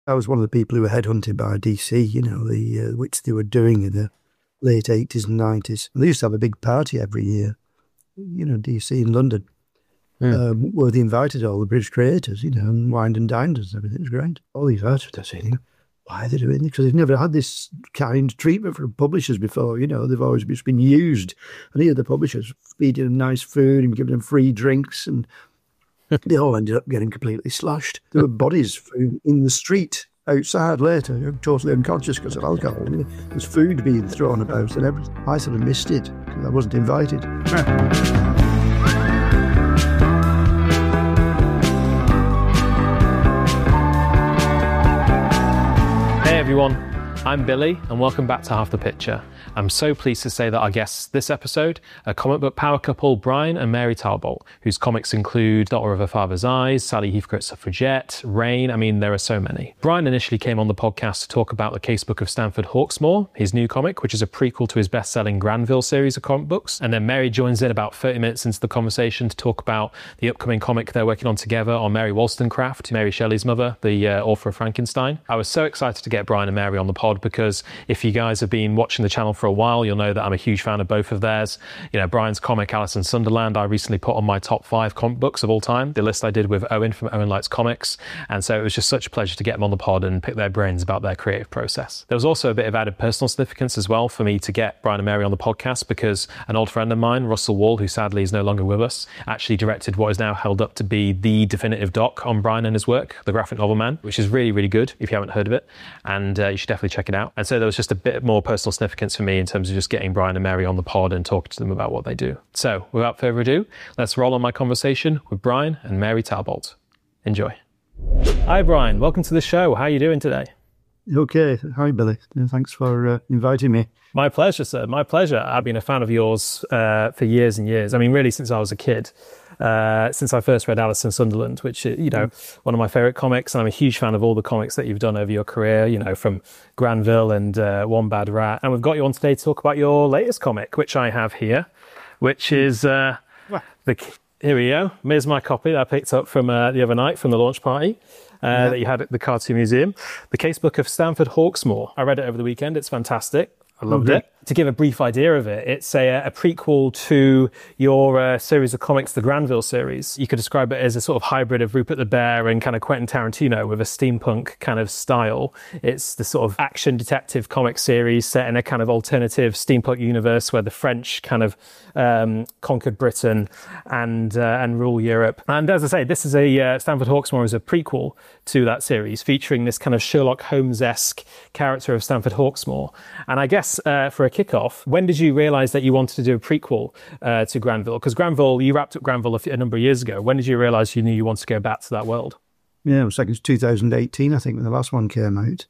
I was one of the people who were headhunted by DC, which they were doing in the late 80s and 90s. And they used to have a big party every year, DC in London, where they invited all the British creators, and wined and dined us and everything. It was great. All these artists are saying, why are they doing it? Because they've never had this kind of treatment from publishers before. They've always just been used. And here the publishers feeding them nice food and giving them free drinks, and they all ended up getting completely slashed. There were bodies found in the street outside later, totally unconscious because of alcohol. There's food being thrown about and everything. I sort of missed it because I wasn't invited. Hey everyone, I'm Billy and welcome back to Half the Picture. I'm so pleased to say that our guests this episode are comic book power couple Brian and Mary Talbot, whose comics include Daughter of Her Father's Eyes, Sally Heathcote Suffragette, Rain. There are so many. Brian initially came on the podcast to talk about the Casebook of Stanford Hawksmoor, his new comic, which is a prequel to his best-selling Granville series of comic books. And then Mary joins in about 30 minutes into the conversation to talk about the upcoming comic they're working on together on Mary Wollstonecraft, Mary Shelley's mother, the author of Frankenstein. I was so excited to get Brian and Mary on the pod because if you guys have been watching the channel for a while, you'll know that I'm a huge fan of both of theirs. Brian's comic, Alice in Sunderland, I recently put on my top 5 comic books of all time, the list I did with Owen from Owen Likes Comics. And so it was just such a pleasure to get them on the pod and pick their brains about their creative process. There was also a bit of added personal significance as well for me to get Brian and Mary on the podcast because an old friend of mine, Russell Wall, who sadly is no longer with us, actually directed what is now held up to be the definitive doc on Brian and his work, The Graphic Novel Man, which is really, really good if you haven't heard of it. And you should definitely check it out. And so there was just a bit more personal significance for me in terms of just getting Brian and Mary on the pod and talking to them about what they do. So without further ado, let's roll on my conversation with Brian and Mary Talbot. Enjoy. Hi Brian, welcome to the show. How are you doing today? Okay. Hi Billy. Thanks for inviting me. My pleasure, sir. My pleasure. I've been a fan of yours for years and years. Really since I was a kid. Since I first read Alice in Sunderland, which is, one of my favourite comics. And I'm a huge fan of all the comics that you've done over your career, from Granville and One Bad Rat. And we've got you on today to talk about your latest comic, which I have here, which is here we go. Here's my copy that I picked up from the other night from the launch party that you had at the Cartoon Museum. The Casebook of Stanford Hawksmoor. I read it over the weekend. It's fantastic. I loved it. To give a brief idea of it, it's a prequel to your series of comics, the Granville series. You could describe it as a sort of hybrid of Rupert the Bear and kind of Quentin Tarantino with a steampunk kind of style. It's the sort of action detective comic series set in a kind of alternative steampunk universe where the French kind of conquered Britain and rule Europe. And as I say, this is Stanford Hawksmoor is a prequel to that series featuring this kind of Sherlock Holmes-esque character of Stanford Hawksmoor. And I guess for a kickoff, when did you realise that you wanted to do a prequel to Granville? Because Granville, you wrapped up Granville a number of years ago. When did you realise you knew you wanted to go back to that world? Yeah, it was 2018, I think, when the last one came out.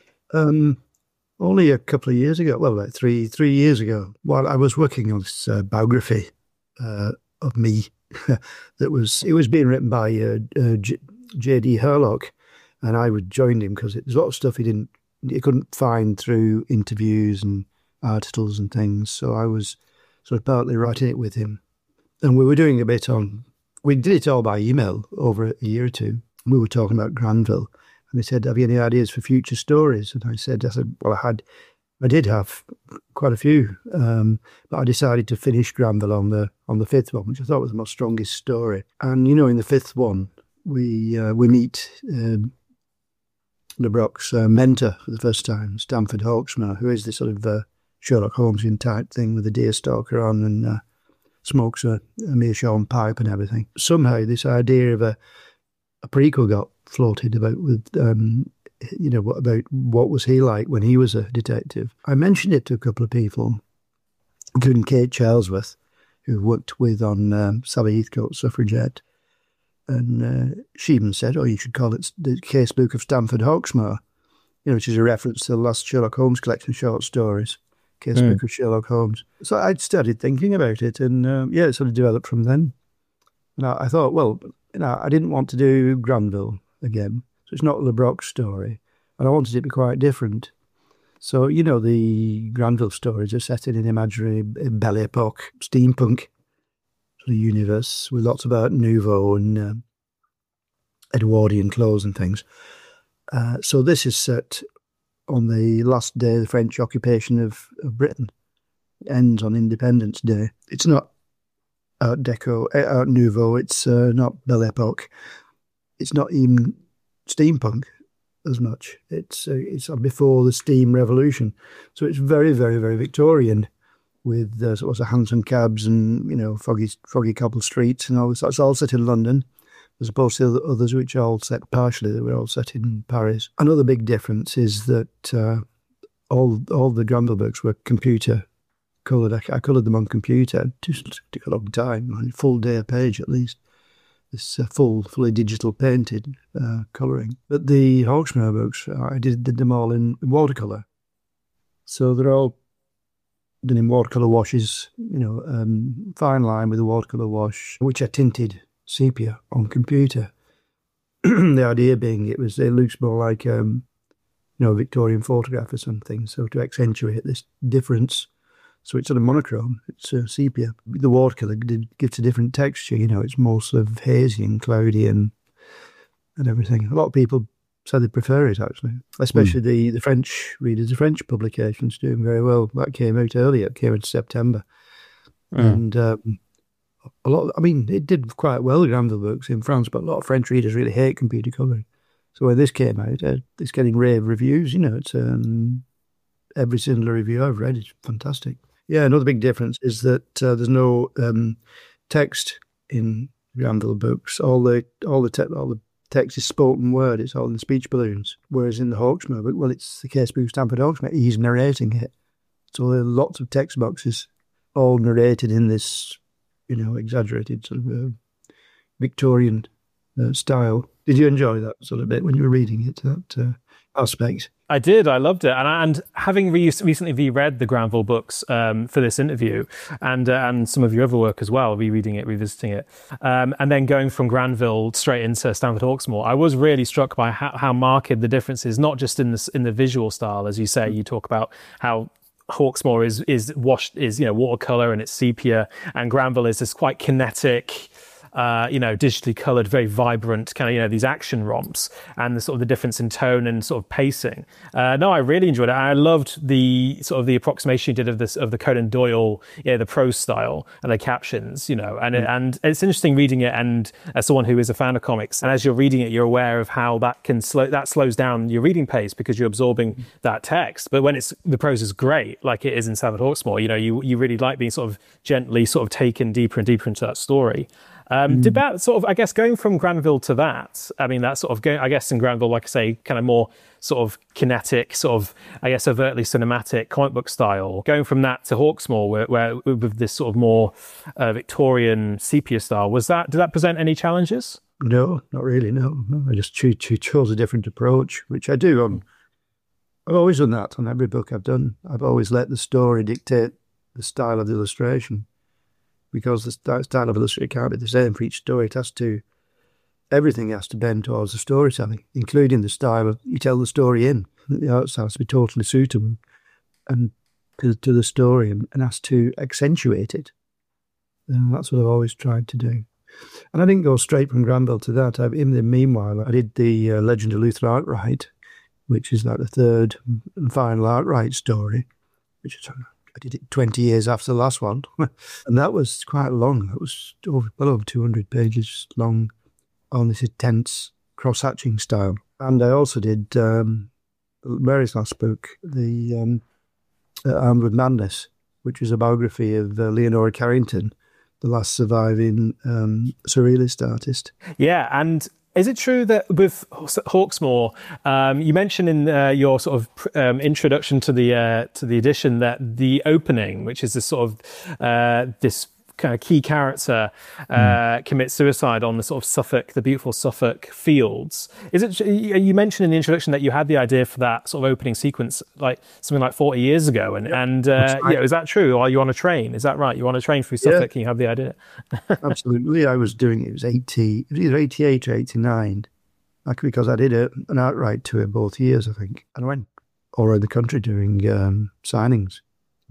Only a couple of years ago, well, about three years ago, while I was working on this biography of me, it was being written by J.D. Herlock, and I would join him because there's a lot of stuff he couldn't find through interviews and articles and things. So I was sort of partly writing it with him. And we were doing we did it all by email over a year or two. We were talking about Granville. And he said, have you any ideas for future stories? And I said, well, I did have quite a few. But I decided to finish Granville on the fifth one, which I thought was the most strongest story. And, in the fifth one, we meet LeBroc's mentor for the first time, Stanford Hawksmoor, who is this sort of Sherlock Holmesian type thing with a deerstalker on and smokes a meerschaum pipe and everything. Somehow this idea of a prequel got floated about with, about what was he like when he was a detective. I mentioned it to a couple of people, including Kate Charlesworth, who worked with on Sally Heathcote Suffragette. And she even said, you should call it the Casebook of Stanford Hawksmoor, which is a reference to the last Sherlock Holmes collection of short stories, Casebook of Sherlock Holmes. So I'd started thinking about it, and it sort of developed from then. And I thought, I didn't want to do Granville again, so it's not LeBroc's story, and I wanted it to be quite different. So, the Granville stories are set in an imaginary Belle Epoque steampunk sort of universe with lots of Art Nouveau and Edwardian clothes and things. So this is set on the last day of the French occupation of Britain. It ends on Independence Day. It's not Art Deco, Art Nouveau. It's not Belle Epoque. It's not even steampunk as much. It's before the steam revolution. So it's very, very, very Victorian, with sort of hansom cabs and, you know, foggy cobble streets and all this. It's all set in London, as opposed to the others, which are all set partially. They were all set in Paris. Another big difference is that all the Granville books were computer coloured. I coloured them on computer. It just took a long time, a full day a page at least. This fully digital painted colouring. But the Hawksmoor books, I did them all in watercolour. So they're all done in watercolour washes, you know, fine line with a watercolour wash, which I tinted sepia on computer. The idea being it looks more like, you know, a Victorian photograph or something. So to accentuate this difference, so it's sort of monochrome, it's sepia. The watercolour gives a different texture, you know, it's more sort of hazy and cloudy and everything. A lot of people say they prefer it, actually, especially the French readers. The French publication's doing very well. That came out earlier, it came in September. And it did quite well, the Granville books in France, but a lot of French readers really hate computer colouring. So when this came out, it's getting rave reviews, you know, it's every single review I've read is fantastic. Yeah, another big difference is that there's no text in Granville books. All the text is spoken word. It's all in speech balloons. Whereas in the Hawksmoor book, well, it's the case with Stamford Hawksmoor. He's narrating it, so there are lots of text boxes, all narrated in this, you know, exaggerated sort of Victorian style. Did you enjoy that sort of bit when you were reading it? That aspect? I did. I loved it, and having recently reread the Granville books for this interview, and some of your other work as well, rereading it, revisiting it, and then going from Granville straight into Stamford Hawksmoor, I was really struck by how marked the difference is, not just in the visual style, as you say. You talk about how Hawksmoor is watercolor and it's sepia, and Granville is this quite kinetic, digitally coloured, very vibrant kind of, you know, these action romps, and the sort of the difference in tone and sort of pacing. No, I really enjoyed it. I loved the sort of the approximation you did of the Conan Doyle, the prose style and the captions, you know, and it's interesting reading it, and as someone who is a fan of comics, and as you're reading it, you're aware of how that slows down your reading pace because you're absorbing that text. But when the prose is great, like it is in Stamford Hawksmoor, you know, you really like being sort of gently sort of taken deeper and deeper into that story. Did that sort of, I guess, going from Granville to that, I mean, that sort of, I guess in Granville, like I say, kind of more sort of kinetic, sort of, I guess, overtly cinematic comic book style, going from that to Hawksmoor, where with this sort of more Victorian sepia style, did that present any challenges? No, not really, no. I just chose a different approach, which I do. I've always done that on every book I've done. I've always let the story dictate the style of the illustration, because the style of illustration can't be the same for each story. Everything has to bend towards the storytelling, including the style you tell the story in. The art style has to be totally suitable and to the story, and has to accentuate it. And that's what I've always tried to do. And I didn't go straight from Granville to that. In the meanwhile, I did the Legend of Luther Arkwright, which is like the third and final Arkwright story, which is, I did it 20 years after the last one. And that was quite long. It was well over 200 pages long on this intense cross-hatching style. And I also did Mary's last book, the Armed with Madness, which was a biography of Leonora Carrington, the last surviving surrealist artist. Yeah, and is it true that with Hawksmoor, you mentioned in your sort of introduction to the edition that the opening, which is this sort of this kind of key character commits suicide on the sort of the beautiful Suffolk fields. You mentioned in the introduction that you had the idea for that sort of opening sequence like something like 40 years ago, and is that true? Are you on a train? Is that right? You're on a train through Suffolk and you have the idea? Absolutely. I was doing it. It was either 88 or 89, because I did an Arkwright tour both years, I think, and I went all around the country doing signings.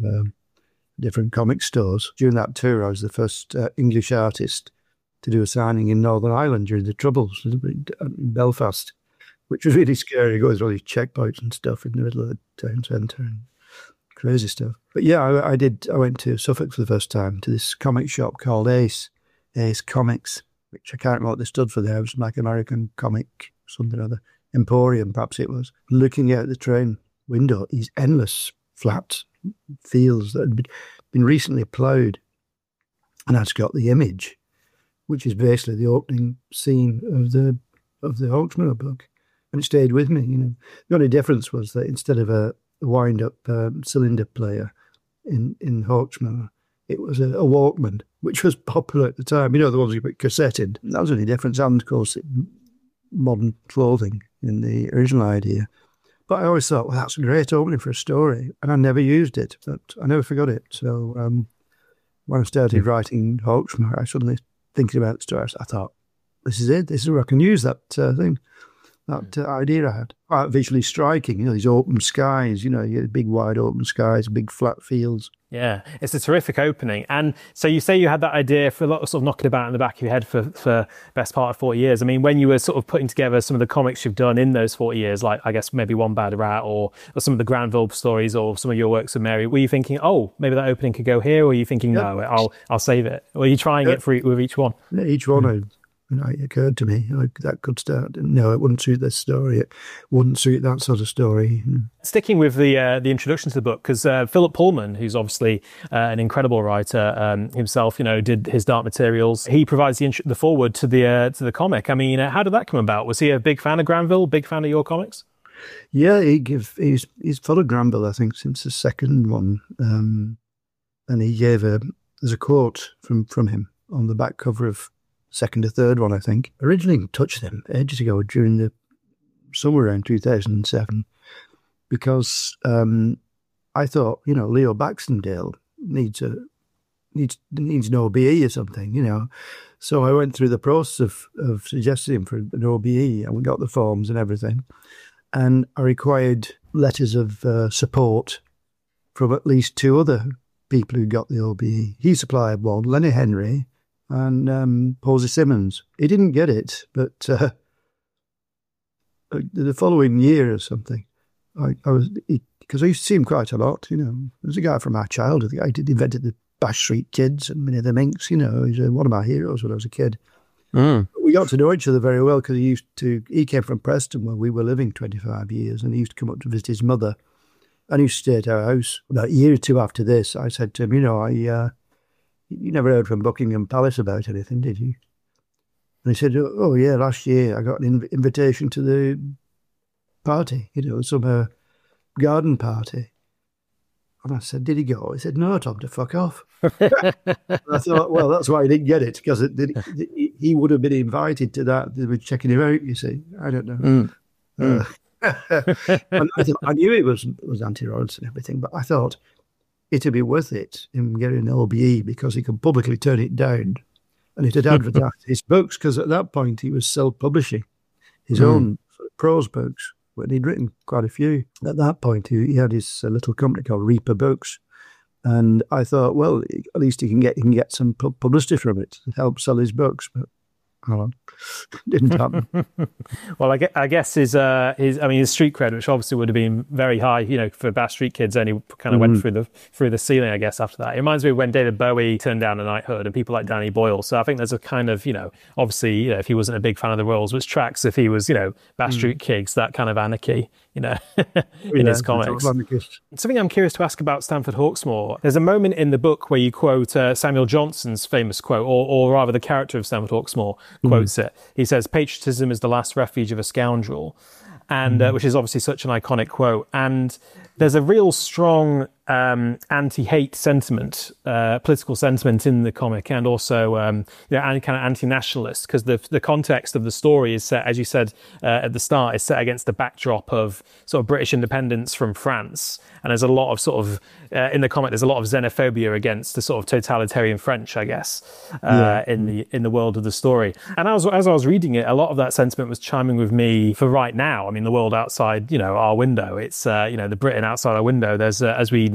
Different comic stores. During that tour, I was the first English artist to do a signing in Northern Ireland during the Troubles in Belfast. which was really scary. It goes all these checkpoints and stuff in the middle of the town centre and crazy stuff. But yeah, I went to Suffolk for the first time to this comic shop called Ace Comics, which I can't remember what they stood for there. It was like American comic, something or other. Emporium, perhaps it was. Looking out the train window, these endless flat fields that had been recently ploughed. And I'd got the image, which is basically the opening scene of the Hawksmoor book. And it stayed with me, you know. The only difference was that instead of a wind-up cylinder player in Hawksmoor, it was a Walkman, which was popular at the time. You know, the ones you put cassette in. That was the only difference. And, of course, modern clothing in the original idea. But I always thought, well, that's a great opening for a story. And I never used it, but I never forgot it. So when I started writing Hawksmoor, I suddenly, thinking about the story, I thought, this is it. This is where I can use that thing. That idea I had. Quite visually striking, you know, these open skies, you know, you get big wide open skies, big flat fields. Yeah, it's a terrific opening. And so you say you had that idea for a lot of sort of knocking about in the back of your head for best part of 40 years. I mean, when you were sort of putting together some of the comics you've done in those 40 years, like I guess maybe One Bad Rat or some of the Granville stories or some of your works with Mary, were you thinking, oh, maybe that opening could go here? Or were you thinking, no, I'll save it? Or were you trying it with each one? Yeah, each one it occurred to me that could start. No, it wouldn't suit this story. It wouldn't suit that sort of story. Sticking with the introduction to the book, because Philip Pullman, who's obviously an incredible writer himself, you know, did his Dark Materials. He provides the foreword to the comic. I mean, how did that come about? Was he a big fan of Granville? Big fan of your comics? Yeah, he's followed Granville, I think, since the second one, and he gave there's a quote from him on the back cover of second or third one, I think. Originally touched them ages ago during the summer around 2007 because I thought, you know, Leo Baxendale needs an OBE or something, you know. So I went through the process of suggesting him for an OBE, and we got the forms and everything. And I required letters of support from at least two other people who got the OBE. He supplied one, Lenny Henry, and Posey Simmons. He didn't get it, but the following year or something, because I used to see him quite a lot, you know. There's a guy from our childhood, the guy who invented the Bash Street Kids and Minnie the Minx, you know. He's one of my heroes when I was a kid. We got to know each other very well because he came from Preston where we were living 25 years, and he used to come up to visit his mother, and he used to stay at our house. About a year or two after this, I said to him, you know, you never heard from Buckingham Palace about anything, did you? And he said, oh yeah, last year I got an invitation to the party, you know, some garden party. And I said, did he go? He said, no, I told him to fuck off. And I thought, well, that's why he didn't get it, because he would have been invited to that. They were checking him out, you see. I don't know. And I knew it was anti-Lawrence and everything, but I thought it'd be worth it, him getting an OBE, because he could publicly turn it down. And it had advertised his books, because at that point he was self-publishing his own sort of prose books. But he'd written quite a few. At that point, he had his little company called Reaper Books. And I thought, well, at least he can get some publicity from it to help sell his books. But didn't happen. Well, I guess his street cred, which obviously would have been very high, you know, for Bash Street Kids, only kind of went through the ceiling, I guess, after that. It reminds me of when David Bowie turned down a knighthood and people like Danny Boyle. So I think there's a kind of, you know, obviously, you know, if he wasn't a big fan of the Royals, which tracks if he was, you know, Bash Street Kids, that kind of anarchy, you know, in his comics. Something I'm curious to ask about Stamford Hawksmoor. There's a moment in the book where you quote Samuel Johnson's famous quote, or rather the character of Stamford Hawksmoor quotes it. He says, patriotism is the last refuge of a scoundrel, and which is obviously such an iconic quote. And there's a real strong anti-hate sentiment, political sentiment in the comic, and also kind of anti-nationalist, because the context of the story is set, as you said at the start, is set against the backdrop of sort of British independence from France. And there's a lot of sort of, in the comic, there's a lot of xenophobia against the sort of totalitarian French, I guess, in the world of the story. And as I was reading it, a lot of that sentiment was chiming with me for right now. I mean, the world outside, you know, our window, it's, you know, the Britain outside our window. There's, as we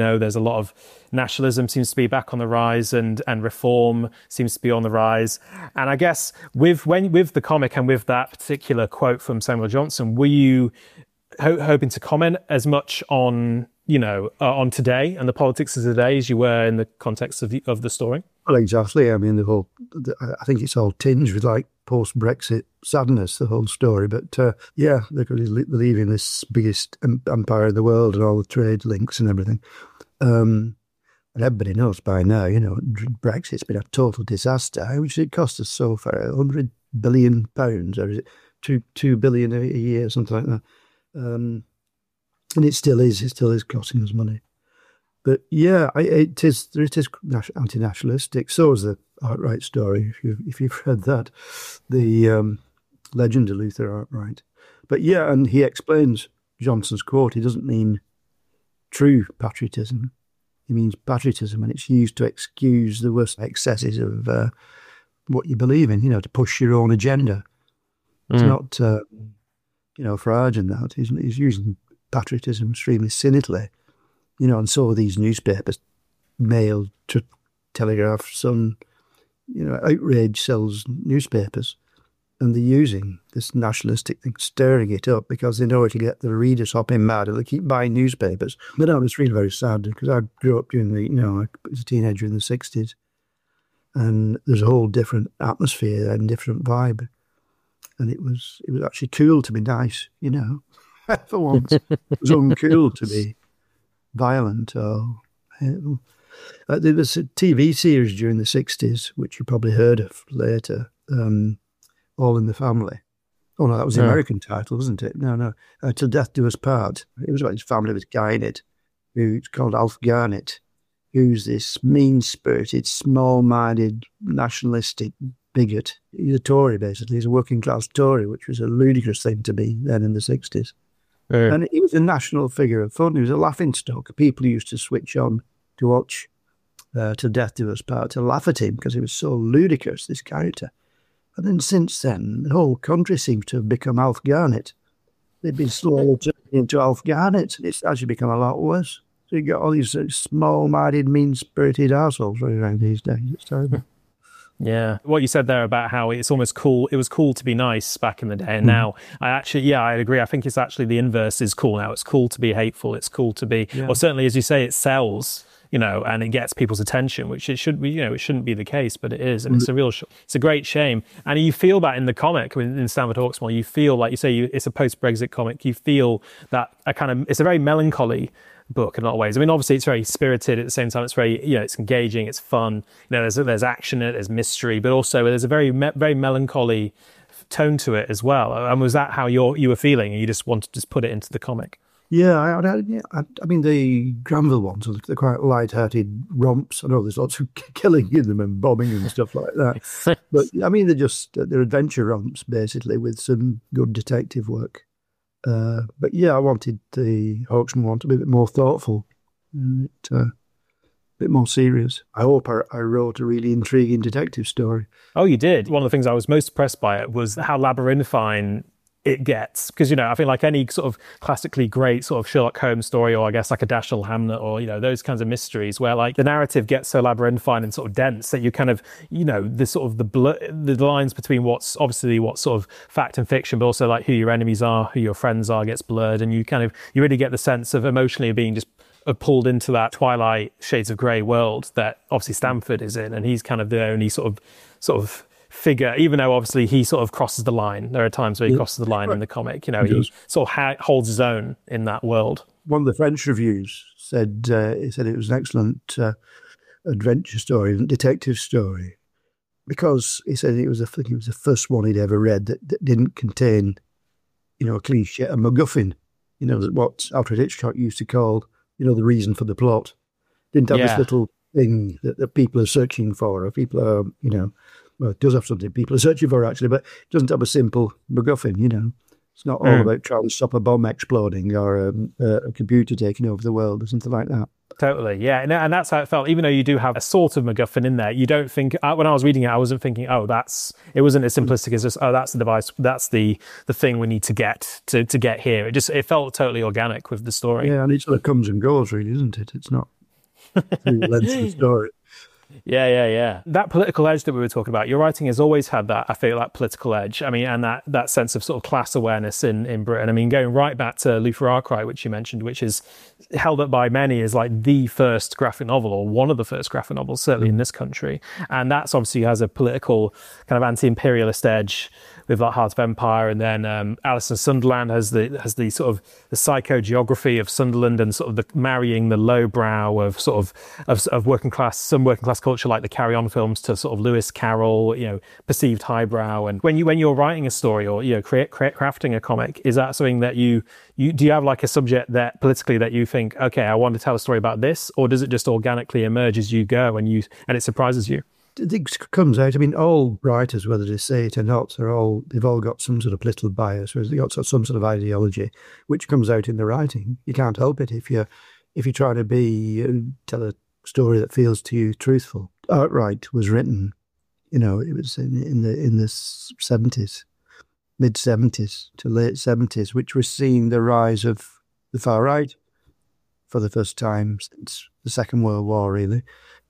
know, there's a lot of nationalism seems to be back on the rise, and reform seems to be on the rise. And I guess with the comic and with that particular quote from Samuel Johnson, were you hoping to comment as much on, on today and the politics of today as you were in the context of the story? Well, exactly. I mean, I think it's all tinged with like post-Brexit sadness, the whole story. But they're leaving this biggest empire in the world and all the trade links and everything. And everybody knows by now, Brexit's been a total disaster. How much did it cost us so far? £100 billion, or is it 2 billion a year, something like that? And it still is. It still is costing us money. But yeah, it is anti-nationalistic. So is the Arkwright story. If you've read that, the Legend of Luther Arkwright. But yeah, and he explains Johnson's quote. He doesn't mean true patriotism. He means patriotism, and it's used to excuse the worst excesses of what you believe in. To push your own agenda. It's not, Farage and that. He's using patriotism extremely cynically. And so these newspapers, Mail, Telegraph, Sun, Outrage sells newspapers, and they're using this nationalistic thing, stirring it up because they know it'll get the readers hopping mad, and they keep buying newspapers. But I was really very sad because I grew up during I was a teenager in the 60s, and there's a whole different atmosphere and different vibe, and it was actually cool to be nice, for once. It was uncool to be violent or there was a TV series during the 60s which you probably heard of later, All in the Family. Oh no, that was the American title, wasn't it? No, Till Death Do Us Part. It was about his family with a guy in it who's called Alf Garnett, who's this mean-spirited, small-minded, nationalistic bigot. He's a Tory, basically. He's a working-class Tory, which was a ludicrous thing to be then in the 60s. And he was a national figure of fun. He was a laughingstock. People used to switch on to watch Till Death Do Us Part to laugh at him because he was so ludicrous, this character. And then since then, the whole country seems to have become Alf Garnett. They've been slowly turning into Alf Garnett. It's actually become a lot worse. So you got all these small-minded, mean-spirited assholes running around these days. It's terrible. Yeah. What you said there about how it's almost cool, it was cool to be nice back in the day. And now I agree. I think it's actually the inverse is cool now. It's cool to be hateful. It's cool to be, or certainly as you say, it sells, and it gets people's attention, which it should be, it shouldn't be the case, but it is. And it's a great shame. And you feel that in the comic, in Stanford Hawksmoor, you feel like you say, it's a post-Brexit comic. You feel that it's a very melancholy book in a lot of ways. I mean, obviously it's very spirited at the same time. It's very, it's engaging, it's fun. There's action in it, there's mystery, but also there's a very very melancholy tone to it as well. And was that how you were feeling, and you just wanted to just put it into the comic? Yeah, I mean, the Granville ones, they're quite light-hearted romps. I know there's lots of killing in them and bombing and stuff like that. But I mean, they're adventure romps basically with some good detective work. But yeah, I wanted the Hawksmoor one to be a bit more thoughtful, a bit more serious. I hope I wrote a really intriguing detective story. Oh, you did? One of the things I was most impressed by it was how labyrinthine it gets. Because, I feel like any sort of classically great sort of Sherlock Holmes story, or I guess like a Dashiell Hammett, or, those kinds of mysteries where like the narrative gets so labyrinthine and sort of dense that you kind of, the sort of the lines between what's sort of fact and fiction, but also like who your enemies are, who your friends are, gets blurred. And you really get the sense of emotionally being just pulled into that Twilight Shades of Grey world that obviously Stanford is in. And he's kind of the only sort of figure, even though obviously he sort of crosses the line. There are times where he crosses the line in the comic. He sort of holds his own in that world. One of the French reviews said it was an excellent adventure story, detective story, because he said it was the first one he'd ever read that didn't contain, a cliche, a MacGuffin, what Alfred Hitchcock used to call, the reason for the plot. Didn't have this little thing that people are searching for, or people are, well, it does have something people are searching for, actually, but it doesn't have a simple MacGuffin, It's not all about trying to stop a bomb exploding or a computer taking over the world or something like that. Totally, yeah, and that's how it felt. Even though you do have a sort of MacGuffin in there, you don't think. When I was reading it, I wasn't thinking, "Oh, it wasn't as simplistic as just, oh, that's the device, that's the thing we need to get to get here." It felt totally organic with the story. Yeah, and it sort of comes and goes, really, isn't it? It's not through the length of the story. Yeah. That political edge that we were talking about, your writing has always had that, I feel, that political edge. I mean, and that sense of sort of class awareness in Britain. I mean, going right back to Luther Arkwright, which you mentioned, which is held up by many as like the first graphic novel, or one of the first graphic novels, certainly in this country. And that's obviously has a political kind of anti-imperialist edge with like Heart of Empire, and then Alice in Sunderland has the sort of the psychogeography of Sunderland, and sort of the marrying the lowbrow of sort of working class culture, like the Carry On films, to sort of Lewis Carroll, perceived highbrow. And when you're writing a story, or crafting a comic, is that something that you do you have like a subject that politically that you think, okay, I want to tell a story about this, or does it just organically emerge as you go and it surprises you? It comes out. I mean, all writers, whether they say it or not, they've all got some sort of political bias, or they've got some sort of ideology, which comes out in the writing. You can't help it if you're trying to tell a story that feels to you truthful. Arkwright was written, it was in the 70s, mid 70s to late 70s, which was seeing the rise of the far right for the first time since the Second World War, really.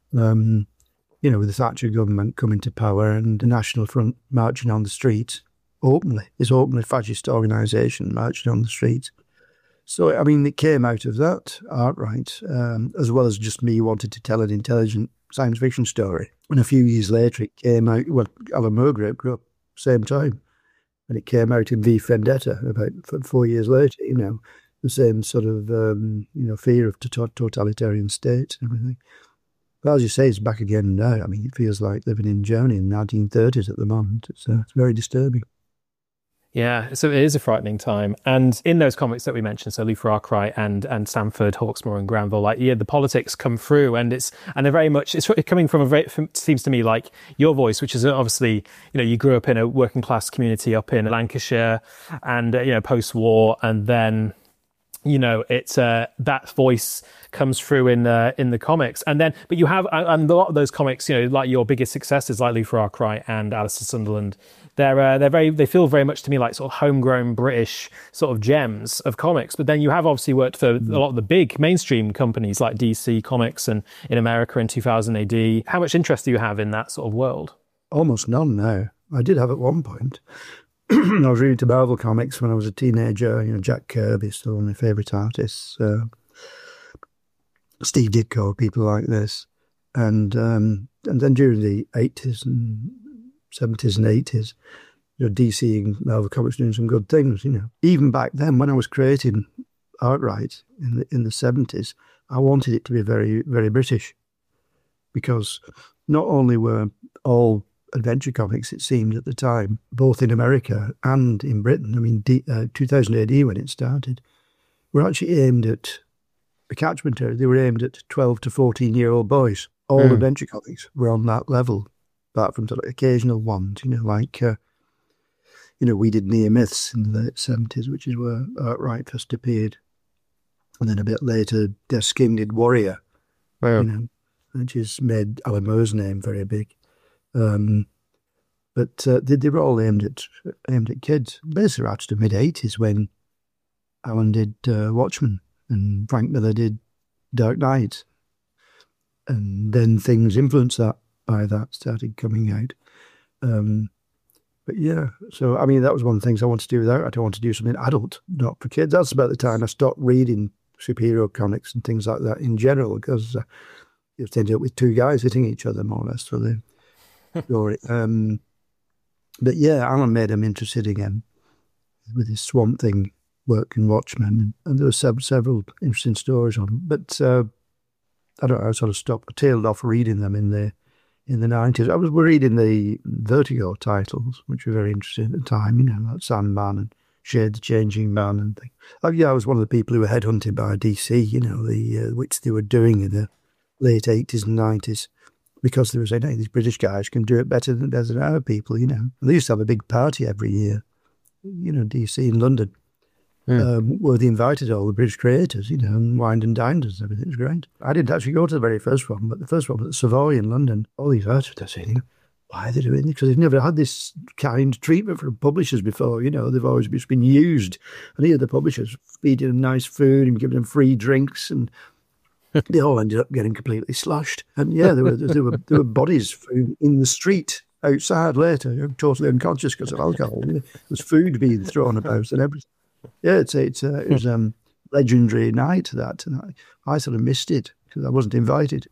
With the Thatcher government coming to power and the National Front marching on the streets openly. This openly fascist organisation marching on the streets. So, I mean, it came out of that, Arkwright, as well as just me wanted to tell an intelligent science fiction story. And a few years later, it came out, well, Alan Moore grew up same time, and it came out in V for Vendetta about 4 years later, the same sort of, fear of totalitarian state and everything. But as you say, it's back again now. I mean, it feels like living in Germany in the 1930s at the moment. It's very disturbing. Yeah, so it is a frightening time. And in those comics that we mentioned, so Luther Arkwright and Stanford, Hawksmoor and Granville, the politics come through, and they're very much, it's coming from seems to me like your voice, which is obviously, you grew up in a working class community up in Lancashire, and, post-war, and then, it's that voice comes through in the comics, but you have, and a lot of those comics, like your biggest successes, like Luther Arkwright and Alice in Sunderland, they feel very much to me like sort of homegrown British sort of gems of comics. But then you have obviously worked for a lot of the big mainstream companies like DC Comics and in America in 2000 AD. How much interest do you have in that sort of world? Almost none now. I did have at one point. I was reading to Marvel Comics when I was a teenager. Jack Kirby, still one of my favourite artists. Steve Ditko, people like this. And then during the 80s and 70s and 80s, DC and Marvel Comics doing some good things, Even back then, when I was creating Arkwright in the 70s, I wanted it to be very, very British. Because not only were all adventure comics, it seemed at the time, both in America and in Britain. I mean, 2000 AD when it started, were actually aimed at the catchment area. They were aimed at 12 to 14-year-old boys. All adventure comics were on that level, apart from sort of occasional ones, like, we did Near Myths in the late 70s, which is where Arkwright first appeared. And then a bit later, Deathskin did Warrior, which has made Alan Moore's name very big. But they were all aimed at kids. Basically, up to the mid-80s when Alan did Watchmen and Frank Miller did Dark Knight. And then things influenced by that started coming out. But yeah, so I mean, that was one of the things I wanted to do with that. I don't want to do something adult, not for kids. That's about the time I stopped reading superhero comics and things like that in general, because you ended up with two guys hitting each other more or less for the story. But yeah, Alan made him interested again with his Swamp Thing work in Watchmen, and there were several interesting stories on them. But I don't know, I sort of tailed off reading them in the 90s. I was reading the Vertigo titles, which were very interesting at the time, like Sandman and Shade the Changing Man and things. I was one of the people who were headhunted by DC, which they were doing in the late 80s and 90s, because they were saying, hey, these British guys can do it better than our people, And they used to have a big party every year, DC in London. Well, they invited all the British creators, and wined and dined us and everything. It was great. I didn't actually go to the very first one, but the first one was at Savoy in London. All these artists are saying, why are they doing this? Because they've never had this kind of treatment from publishers before. They've always just been used. And here the publishers feeding them nice food and giving them free drinks, and they all ended up getting completely sloshed. And yeah, there were bodies in the street outside later, totally unconscious because of alcohol. There was food being thrown about and everything. Yeah, it was a legendary night, that. And I sort of missed it because I wasn't invited.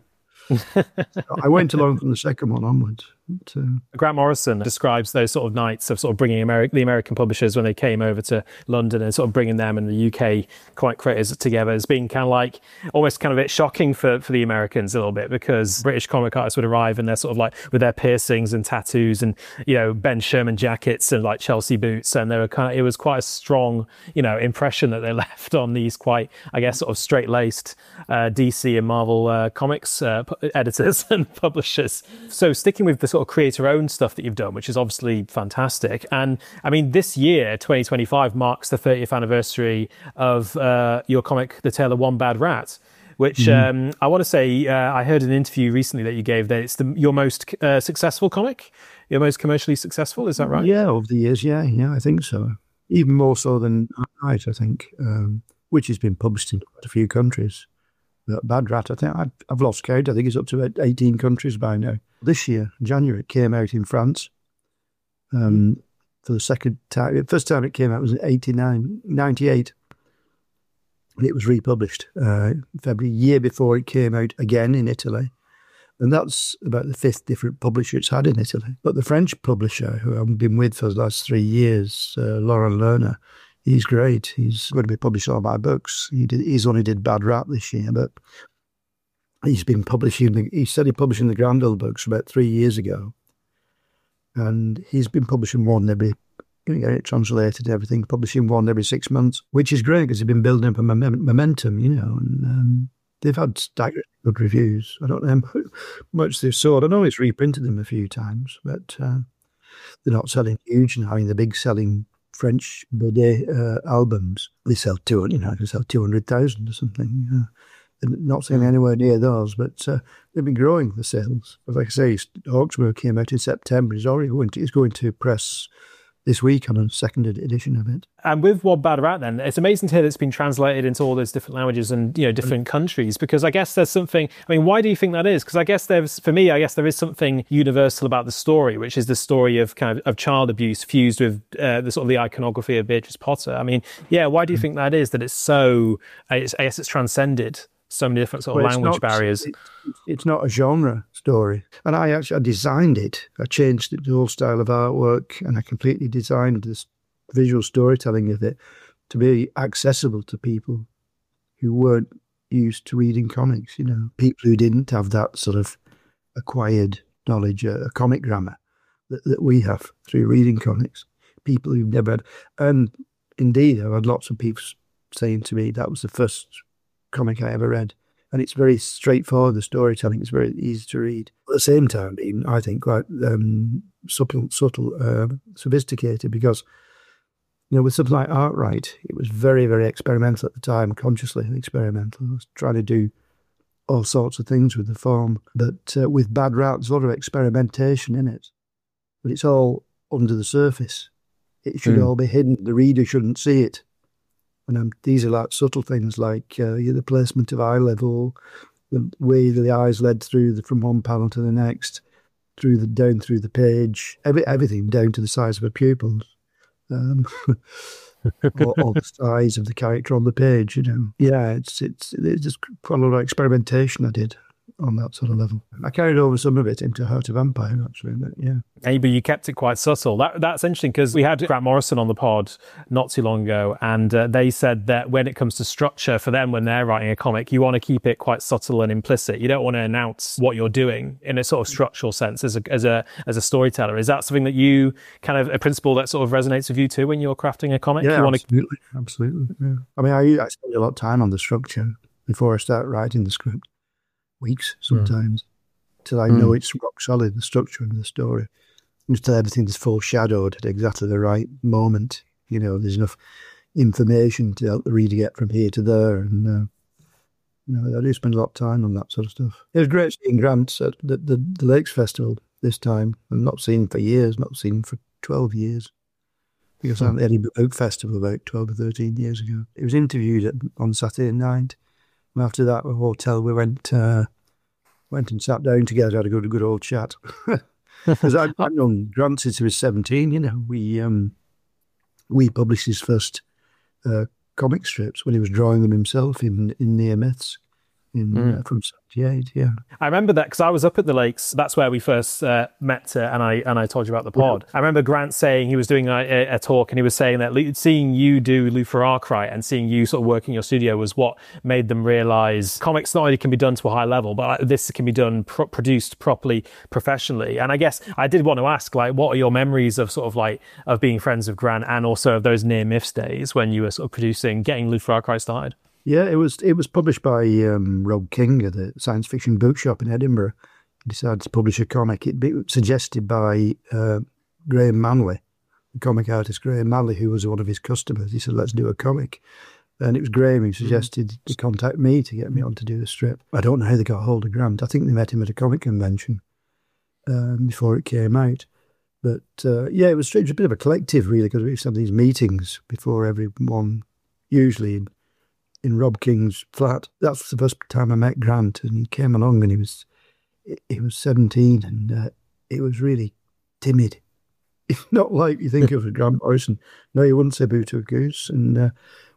I went along from the second one onwards. Grant Morrison describes those sort of nights of sort of bringing the American publishers when they came over to London and sort of bringing them and the UK comic creators together as being kind of like almost kind of a bit shocking for the Americans a little bit, because British comic artists would arrive and they're sort of like with their piercings and tattoos and Ben Sherman jackets and like Chelsea boots, and they were it was quite a strong impression that they left on these quite, I guess, sort of straight-laced DC and Marvel comics editors and publishers. So sticking with the sort of creator-owned stuff that you've done, which is obviously fantastic. And I mean, this year, 2025, marks the 30th anniversary of your comic, The Tale of One Bad Rat, which I want to say, I heard an interview recently that you gave that it's your most successful comic, your most commercially successful. Is that right? Yeah, over the years, yeah, I think so. Even more so than Night, I think, which has been published in quite a few countries. Bad Rat, I think I've lost count. I think it's up to about 18 countries by now. This year, January, it came out in France for the second time. The first time it came out was in 98. And it was republished February, year before it came out again in Italy. And that's about the fifth different publisher it's had in Italy. But the French publisher, who I've been with for the last 3 years, Laurent Lerner, he's great. He's going to be publishing all my books. He's only did Bad Rat this year, but he's been publishing. He started publishing the Grandel books about 3 years ago, and he's been publishing one every, getting it translated, everything, publishing one every 6 months, which is great because he's been building up a momentum, and they've had staggering good reviews. I don't know how much they've sold. I know it's reprinted them a few times, but they're not selling huge now. I mean, the big selling French BD albums, they sell 200,000 or something. They're not selling anywhere near those, but they've been growing the sales. But like I say, Hawksmoor came out in September. He's going to press this week on a second edition of it. And with One Bad Rat, then, it's amazing to hear that it's been translated into all those different languages and different countries, because I guess there's something. I mean, why do you think that is? Because I guess there is something universal about the story, which is the story of of child abuse fused with the sort of the iconography of Beatrice Potter. I mean, yeah, why do you think that is? That it's so? I guess it's transcended so many different sort of language barriers. It's not a genre story. And I designed it. I changed the whole style of artwork, and I completely designed this visual storytelling of it to be accessible to people who weren't used to reading comics, people who didn't have that sort of acquired knowledge, a comic grammar that we have through reading comics, people who've never had. And indeed, I've had lots of people saying to me that was the first comic I ever read, and it's very straightforward. The storytelling is very easy to read, at the same time being, I think, quite subtle, sophisticated, because with something like Arkwright, it was very, very experimental at the time, consciously experimental. I was trying to do all sorts of things with the form, but with Bad Rat, there's a lot of experimentation in it, but it's all under the surface. It should all be hidden. The reader shouldn't see it. And these are like subtle things like the placement of eye level, the way the eyes led through from one panel to the next, down through the page, everything down to the size of a pupil, or the size of the character on the page. Yeah, it's just quite a lot of experimentation I did on that sort of level. I carried over some of it into Heart of Empire, actually, but yeah. But you kept it quite subtle. That's interesting, because we had Grant Morrison on the pod not too long ago, and they said that when it comes to structure for them, when they're writing a comic, you want to keep it quite subtle and implicit. You don't want to announce what you're doing in a sort of structural sense as a storyteller. Is that something that you a principle that sort of resonates with you too when you're crafting a comic? Yeah, absolutely. Yeah. I mean, I spend a lot of time on the structure before I start writing the script. Weeks sometimes, till I know it's rock solid, the structure of the story, until everything is foreshadowed at exactly the right moment. There's enough information to help the reader get from here to there. And I do spend a lot of time on that sort of stuff. It was great seeing Grant at the Lakes Festival this time. I've not seen him for years, not seen him for 12 years. Because I was at the Edinburgh Oak Festival about 12 or 13 years ago. He was interviewed on Saturday night. And after that, at a hotel, we went and sat down together, had a good old chat. Because I've known Grant since he was 17. We published his first comic strips when he was drawing them himself in Near Myths from 78. Yeah, I remember that because I was up at the Lakes. That's where we first met, and I told you about the pod. Yeah. I remember Grant saying he was doing a talk, and he was saying that seeing you do Lou for Arkwright and seeing you sort of work in your studio was what made them realise comics not only can be done to a high level, but this can be done produced properly, professionally. And I guess I did want to ask, what are your memories of sort of of being friends with Grant, and also of those Near Myths days when you were sort of getting Lou for Arkwright started? Yeah, it was published by Rob King at the Science Fiction Bookshop in Edinburgh. He decided to publish a comic. It was suggested by Graham Manley, the comic artist Graham Manley, who was one of his customers. He said, let's do a comic. And it was Graham who suggested to contact me to get me on to do the strip. I don't know how they got hold of Grant. I think they met him at a comic convention before it came out. But it was strange. It was a bit of a collective, really, because we used to have these meetings before everyone, usually in Rob King's flat. That's the first time I met Grant, and he came along and he was 17, and he was really timid. It's not like you think of a Grant Morrison. No, he wouldn't say boo to a goose. And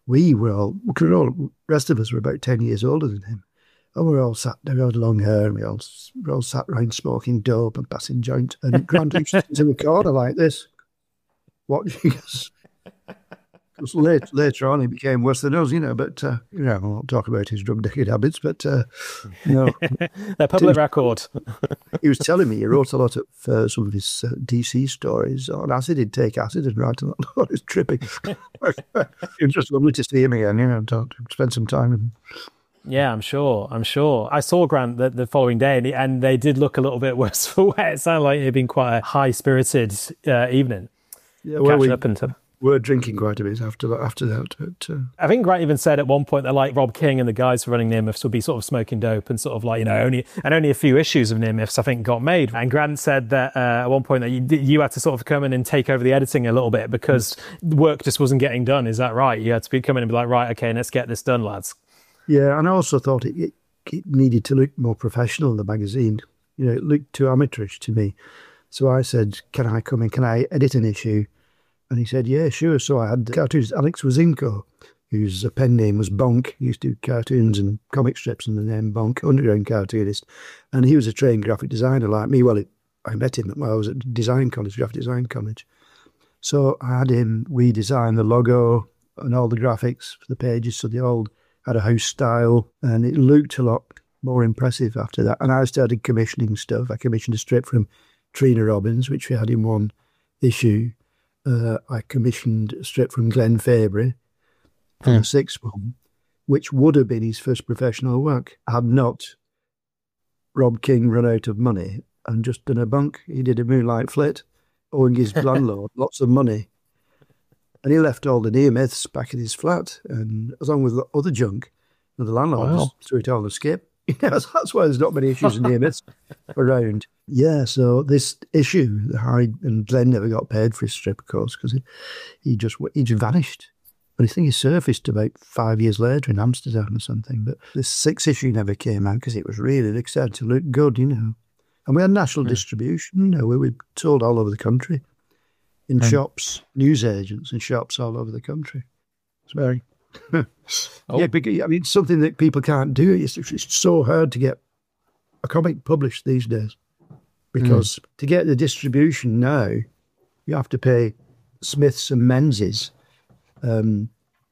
the rest of us were about 10 years older than him. And we were all sat there, we had long hair, and we all sat round smoking dope and passing joint. And Grant used to sit in a corner like this, watching us. Because later on, he became worse than us, but, I won't talk about his drug-addicted habits, but, They're public record. He was telling me he wrote a lot of some of his DC stories on acid. He'd take acid and write a lot. It was tripping. It was just lovely to see him again, to spend some time with him. Yeah, I'm sure. I saw Grant the following day, and they did look a little bit worse for wear. It sounded like it had been quite a high-spirited evening. Yeah, well, catching up into. We're drinking quite a bit after that. But, I think Grant even said at one point that Rob King and the guys running Near Myths would be sort of smoking dope and sort of only a few issues of Near Myths I think got made. And Grant said that at one point that you had to sort of come in and take over the editing a little bit because work just wasn't getting done. Is that right? You had to come in and be like, right, okay, let's get this done, lads. Yeah, and I also thought it needed to look more professional in the magazine. It looked too amateurish to me. So I said, can I come in? Can I edit an issue? And he said, yeah, sure. So I had the cartoonist Alex Wazinko, whose pen name was Bonk. He used to do cartoons and comic strips under the name Bonk, underground cartoonist. And he was a trained graphic designer like me. Well, I met him while I was at design college, graphic design college. So I had him redesign the logo and all the graphics for the pages. So they all had a house style, and it looked a lot more impressive after that. And I started commissioning stuff. I commissioned a strip from Trina Robbins, which we had in one issue. I commissioned a strip from Glenn Fabry for the sixth one, which would have been his first professional work had not Rob King run out of money and just done a bunk. He did a Moonlight Flit, owing his landlord lots of money. And he left all the Near Myths back in his flat, and along with the other junk, the landlord just threw it all on the skip. That's why there's not many issues in Near Myths around. Yeah, so this issue, and Glenn never got paid for his strip, of course, because he just vanished. But I think he surfaced about 5 years later in Amsterdam or something. But this sixth issue never came out because it was really starting to look good, And we had national distribution. We were sold all over the country in shops, newsagents and shops all over the country. It's very... Yeah, because, it's something that people can't do. It's so hard to get a comic published these days. Because to get the distribution now, you have to pay Smiths and Menzies and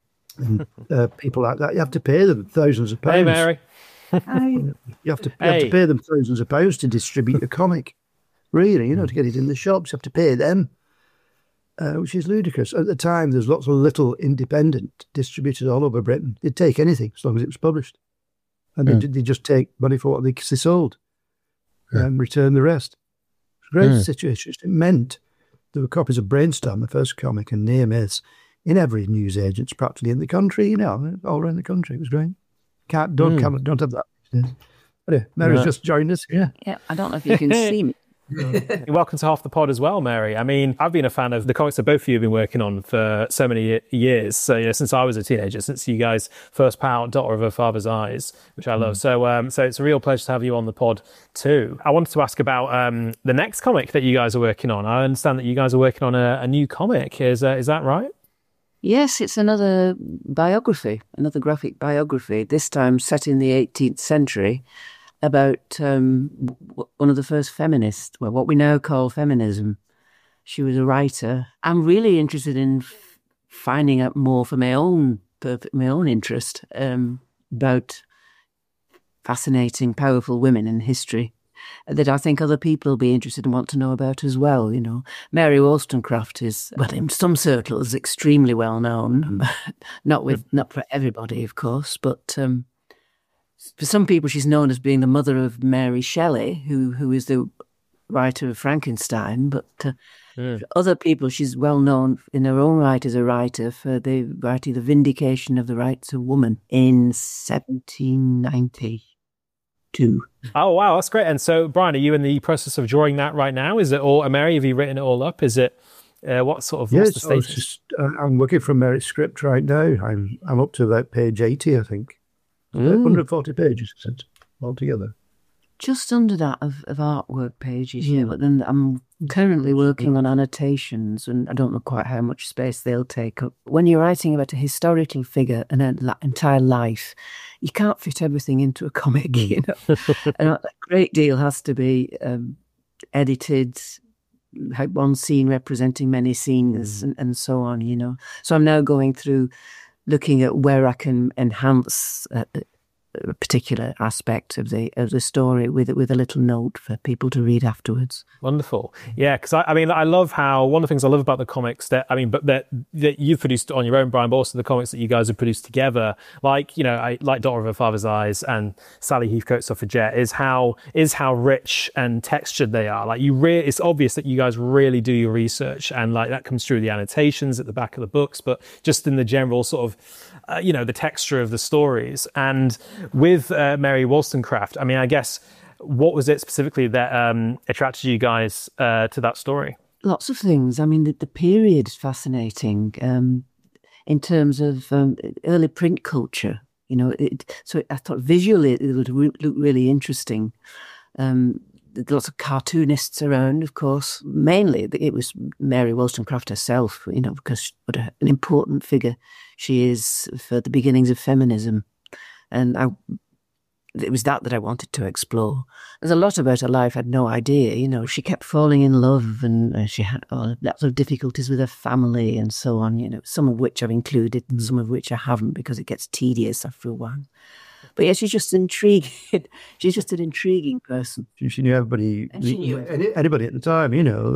people like that. You have to pay them thousands of pounds. Hey, Mary. You have to pay them thousands of pounds to distribute a comic. Really, to get it in the shops, you have to pay them, which is ludicrous. At the time, there's lots of little independent distributors all over Britain. They'd take anything as long as it was published. And they'd just take money for what they sold. And return the rest. It's a great situation. It meant there were copies of Brainstorm, the first comic, and Near Myths in every newsagent's practically in the country, all around the country. It was great. Don't have that. Anyway, Mary's just joined us. Yeah, I don't know if you can see me. You're welcome to Half the Pod as well, Mary. I mean, I've been a fan of the comics that both of you have been working on for so many years. So, since I was a teenager, since you guys first put out Daughter of Her Father's Eyes, which I love. So it's a real pleasure to have you on the pod too. I wanted to ask about the next comic that you guys are working on. I understand that you guys are working on a new comic. Is that right? Yes, it's another biography, another graphic biography, this time set in the 18th century, about one of the first feminists, well, what we now call feminism. She was a writer. I'm really interested in finding out more for my own interest about fascinating, powerful women in history that I think other people will be interested and want to know about as well. Mary Wollstonecraft is, well, in some circles, extremely well known. not for everybody, of course, but for some people, she's known as being the mother of Mary Shelley, who is the writer of Frankenstein. But for other people, she's well known in her own right as a writer for the writing The Vindication of the Rights of Woman in 1792. Oh, wow, that's great. And so, Brian, are you in the process of drawing that right now? Is it all, Mary, have you written it all up? Is it, what's the status? I'm working from Mary's script right now. I'm up to about page 80, I think. 140 pages altogether. Just under that of artwork pages, but then I'm currently working on annotations, and I don't know quite how much space they'll take up. When you're writing about a historical figure and an entire life, you can't fit everything into a comic, and a great deal has to be edited, one scene representing many scenes, and so on, So I'm now going through looking at where I can enhance a particular aspect of the story with a little note for people to read afterwards. Wonderful. Yeah, because I love how, one of the things I love about the comics that you've produced on your own, Brian, but also the comics that you guys have produced together, like Daughter of Her Father's Eyes and Sally Heathcote Suffragette, is how rich and textured they are. Like it's obvious that you guys really do your research, and like that comes through the annotations at the back of the books, but just in the general sort of the texture of the stories. And with Mary Wollstonecraft, I mean, I guess, what was it specifically that attracted you guys to that story? Lots of things. I mean, the period is fascinating in terms of early print culture. So I thought visually it would look really interesting. Lots of cartoonists around, of course. Mainly, it was Mary Wollstonecraft herself, because what an important figure she is for the beginnings of feminism. And it was that I wanted to explore. There's a lot about her life I had no idea. She kept falling in love, and she had lots of difficulties with her family and so on, some of which I've included and some of which I haven't, because it gets tedious after a while. But yeah, she's just intriguing. She's just an intriguing person. She knew everybody. And she knew anybody at the time,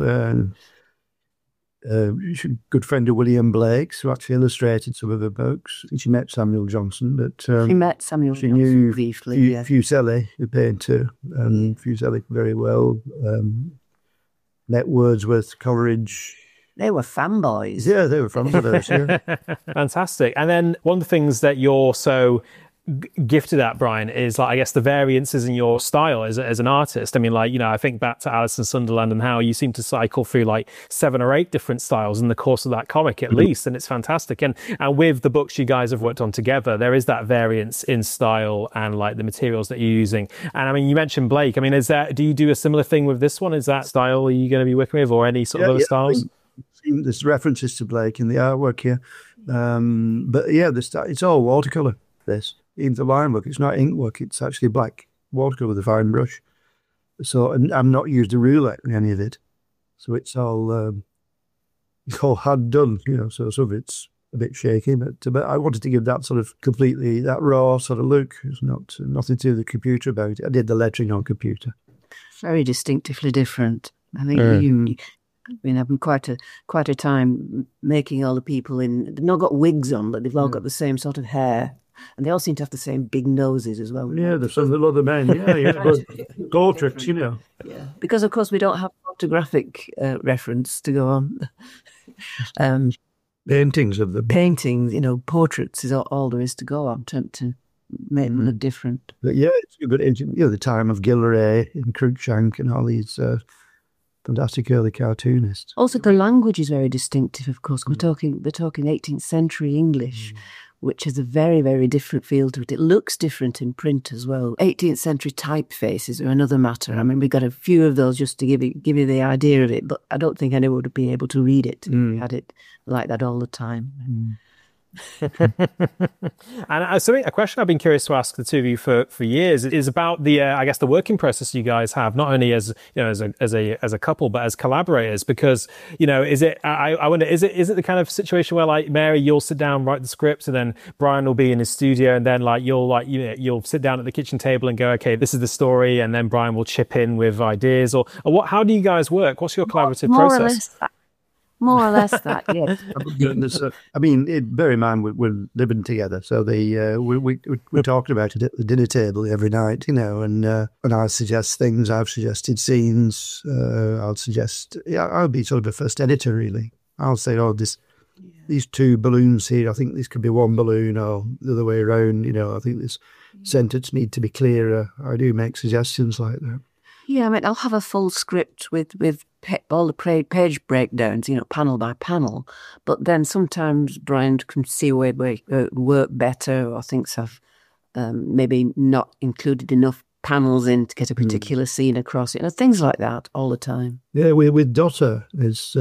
She's a good friend of William Blake's, who actually illustrated some of her books. She met Samuel Johnson, but she met Samuel Johnson knew briefly. Fuseli, the painter, and Fuseli very well. Met Wordsworth, Coleridge. They were fanboys. Yeah, they were fanboys. Yeah. Fantastic. And then one of the things that you're so gifted at, Brian, is I guess the variances in your style as an artist. I mean, I think back to Alice in Sunderland and how you seem to cycle through 7 or 8 different styles in the course of that comic at least, and it's fantastic. And with the books you guys have worked on together, there is that variance in style and the materials that you're using. And I mean, you mentioned Blake. I mean, do you do a similar thing with this one? Is that style are you going to be working with, or any sort of other styles? There's references to Blake in the artwork here, but yeah, it's all watercolor. This. In the line work, it's not ink work, it's actually black watercolor with a fine brush. So, and I'm not used a ruler in any of it. So it's all hand done, so some of it's a bit shaky, but I wanted to give that sort of completely, that raw sort of look. It's nothing to do with the computer about it. I did the lettering on computer. Very distinctively different. I think having quite a time making all the people they've not got wigs on, but they've all got the same sort of hair. And they all seem to have the same big noses as well. Yeah, there's some little other men. Yeah. Gold tricks, Yeah. Because, of course, we don't have photographic reference to go on. paintings of the paintings, portraits is all there is to go on to make them look different. But yeah, it's good. The time of Gilray and Cruikshank and all these fantastic early cartoonists. Also, the language is very distinctive. Of course, we're talking 18th century English, which has a very, very different feel to it. It looks different in print as well. 18th century typefaces are another matter. I mean, we've got a few of those just to give you the idea of it, but I don't think anyone would be able to read it if we had it like that all the time. And so a question I've been curious to ask the two of you for years is about the I guess the working process you guys have, not only as as a couple but as collaborators, because is it I wonder is it the kind of situation where like Mary, you'll sit down, write the script, and then Brian will be in his studio, and then you'll sit down at the kitchen table and go, okay, this is the story, and then Brian will chip in with ideas, or what? How do you guys work? What's your collaborative process? More or less that, yes. I mean, bear in mind we're living together, so we're talking about it at the dinner table every night, and I suggest things. I've suggested scenes. I'll suggest. I'll be sort of a first editor, really. I'll say, these two balloons here. I think this could be one balloon, or the other way around. I think this sentence need to be clearer. I do make suggestions like that. Yeah, I mean, I'll have a full script with all the page breakdowns, panel by panel. But then sometimes Brian can see a way to work better, or thinks I've maybe not included enough panels in to get a particular scene across it. Things like that all the time. Yeah, with Daughter, it's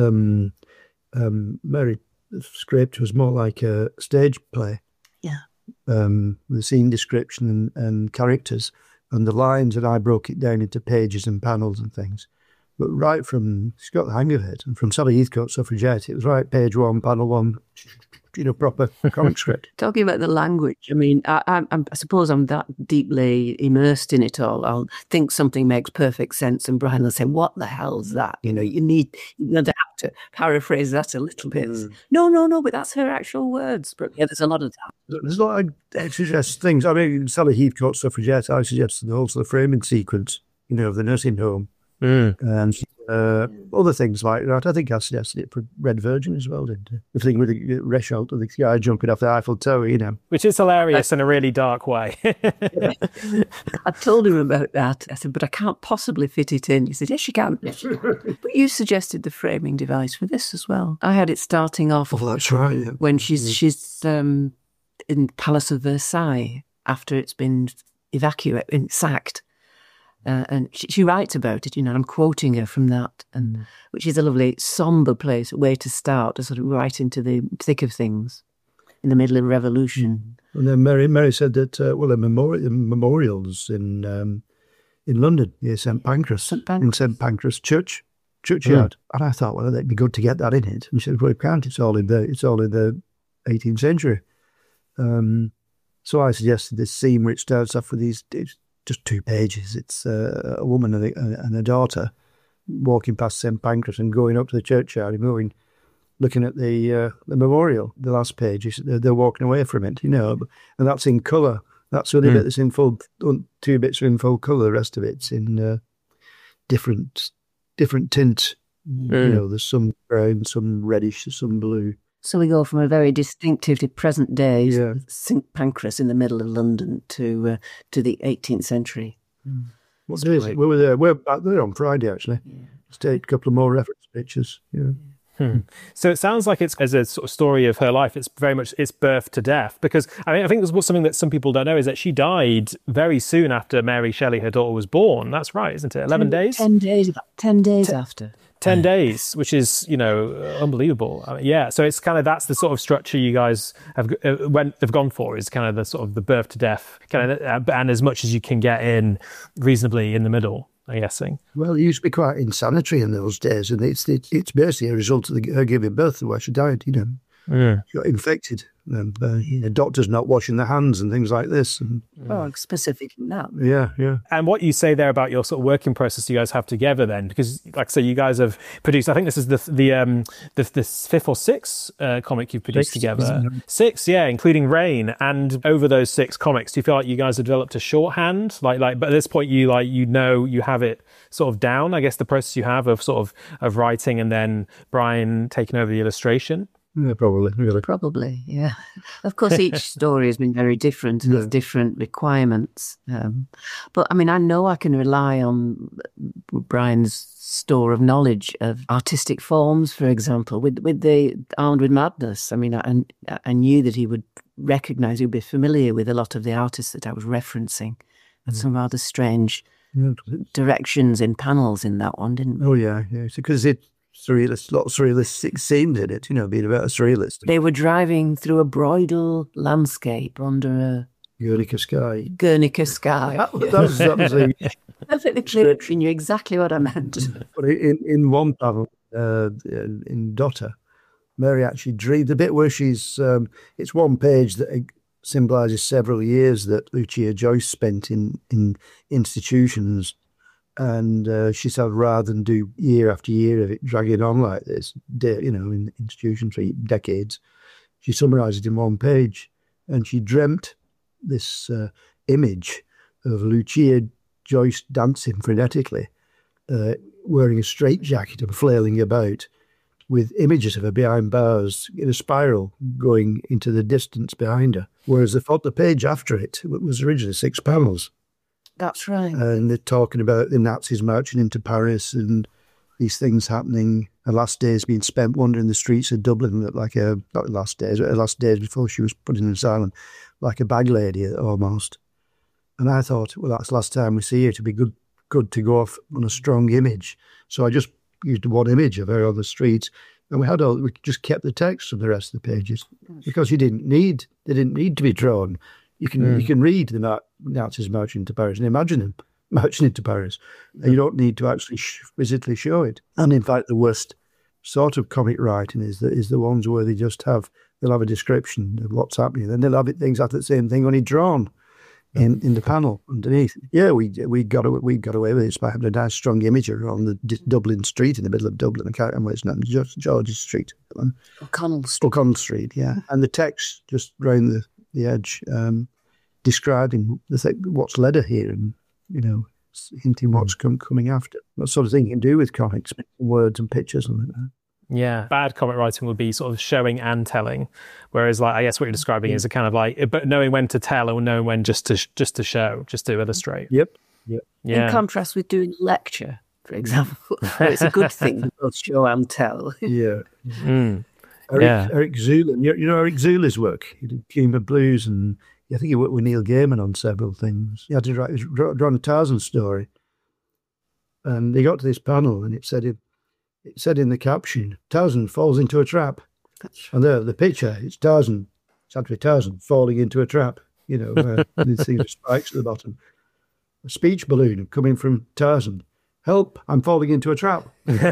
Mary, the script was more like a stage play. Yeah. The scene description and characters. And the lines, and I broke it down into pages and panels and things. But right from, she's got the hang of it, and from Sally Heathcote Suffragette, it was right, page 1, panel 1, proper comic script. Talking about the language, I mean, I suppose I'm that deeply immersed in it all. I'll think something makes perfect sense, and Brian will say, "What the hell's that?" You have to paraphrase that a little bit. No, but that's her actual words. But yeah, there's a lot of that. There's a lot I suggest things. I mean, Sally Heathcote Suffragette, I suggested also the framing sequence, of the nursing home. And other things like that. I think I suggested it for Red Virgin as well, didn't I? The thing with the Resholt, the guy jumping off the Eiffel Tower, Which is hilarious in a really dark way. I told him about that. I said, but I can't possibly fit it in. He said, yes, you can. But you suggested the framing device for this as well. I had it starting off. Oh, that's right. Yeah. When she's in Palace of Versailles after it's been sacked. And she writes about it, and I'm quoting her from that, and which is a lovely sombre way to start, to sort of right into the thick of things in the middle of the revolution. And then Mary said that the memorials in London, St Pancras, in St Pancras churchyard, and I thought, well, it'd be good to get that in it. And she said, well, it can't. It's all in the 18th century. So I suggested this scene where it starts off with these. Just 2 pages. It's a woman and a daughter walking past St Pancras and going up to the churchyard and looking at the memorial. The last page, they're walking away from it, and that's in colour. That's the only bit that's in full. 2 bits are in full colour. The rest of it's in different tints. There's some brown, some reddish, some blue. So we go from a very distinctive to present day St Pancras in the middle of London to the 18th century. What day is it? We were there. We're back there on Friday, actually. Just take a couple of more reference pictures. So it sounds like it's as a sort of story of her life. It's very much it's birth to death, because I think there's something that some people don't know is that she died very soon after Mary Shelley, her daughter, was born. That's right, isn't it? 11 days? 10 days. 10 days after. 10 days, which is, unbelievable. So it's kind of, that's the sort of structure you guys have gone for, is kind of the sort of the birth to death, kind of, and as much as you can get in reasonably in the middle, I'm guessing. Well, it used to be quite insanitary in those days, and it's basically a result of her giving birth to where she died, She got infected. And doctors not washing their hands and things like this. And, specific now. Yeah. And what you say there about your sort of working process you guys have together then, because like I say, you guys have produced, I think this is the 5th or 6th comic you've produced together. 6, including Rain. And over those 6 comics, do you feel like you guys have developed a shorthand? But at this point you have it sort of down, I guess, the process you have of sort of writing and then Brian taking over the illustration? Yeah, probably, really. Probably, yeah. Of course, each story has been very different and has different requirements. But I mean, I know I can rely on Brian's store of knowledge of artistic forms, for example, with the Armed with Madness. I mean, I knew that he would recognise, he'd be familiar with a lot of the artists that I was referencing, and some rather strange directions in panels in that one, didn't we? Oh, yeah. Because it's surrealist, lots of surrealistic scenes in it, being about a surrealist. They were driving through a brodal landscape under a Guernica sky. Guernica sky. That was a Perfectly clear. You knew exactly what I meant. But in one panel, in Dotter, Mary actually drew the bit where she's. It's one page that symbolises several years that Lucia Joyce spent in institutions, and she said rather than do year after year of it dragging on like this, in institutions for decades, she summarised it in one page, and she dreamt this image of Lucia Joyce dancing frenetically, wearing a straitjacket and flailing about, with images of her behind bars in a spiral going into the distance behind her. Whereas the page after it was originally 6 panels. That's right. And they're talking about the Nazis marching into Paris and these things happening. Her last days being spent wandering the streets of Dublin, not last days before she was put in an asylum, like a bag lady almost. And I thought, well, that's the last time we see her. To be good to go off on a strong image. So I just used one image of her on the streets, and we just kept the text from the rest of the pages because they didn't need to be drawn. You can read the Nazis marching into Paris and imagine them marching into Paris. And you don't need to actually physically show it. And in fact, the worst sort of comic writing is the ones where they'll have a description of what's happening, then they'll have things after the same thing only drawn in the panel underneath. Yeah, we got away with it by having a nice strong image on the Dublin street in the middle of Dublin. I can't remember its name, George's Street. O'Connell Street. O'Connell Street, yeah. And the text just round the edge, describing what's led her here, and hinting what's coming after. That sort of thing you can do with comics, words and pictures and like that. Yeah, bad comic writing would be sort of showing and telling, whereas I guess what you're describing is a kind of but knowing when to tell or knowing when just to show, just to illustrate. Yep. Yeah. In contrast with doing a lecture, for example, it's a good thing to both show and tell. Yeah. Eric Zula, you know Eric Zula's work. He did Game of Blues, and I think he worked with Neil Gaiman on several things. He had to draw a Tarzan story, and they got to this panel, and it said in the caption, Tarzan falls into a trap. And the picture, it's Tarzan. It's actually Tarzan falling into a trap, these things with spikes at the bottom. A speech balloon coming from Tarzan. Help, I'm falling into a trap.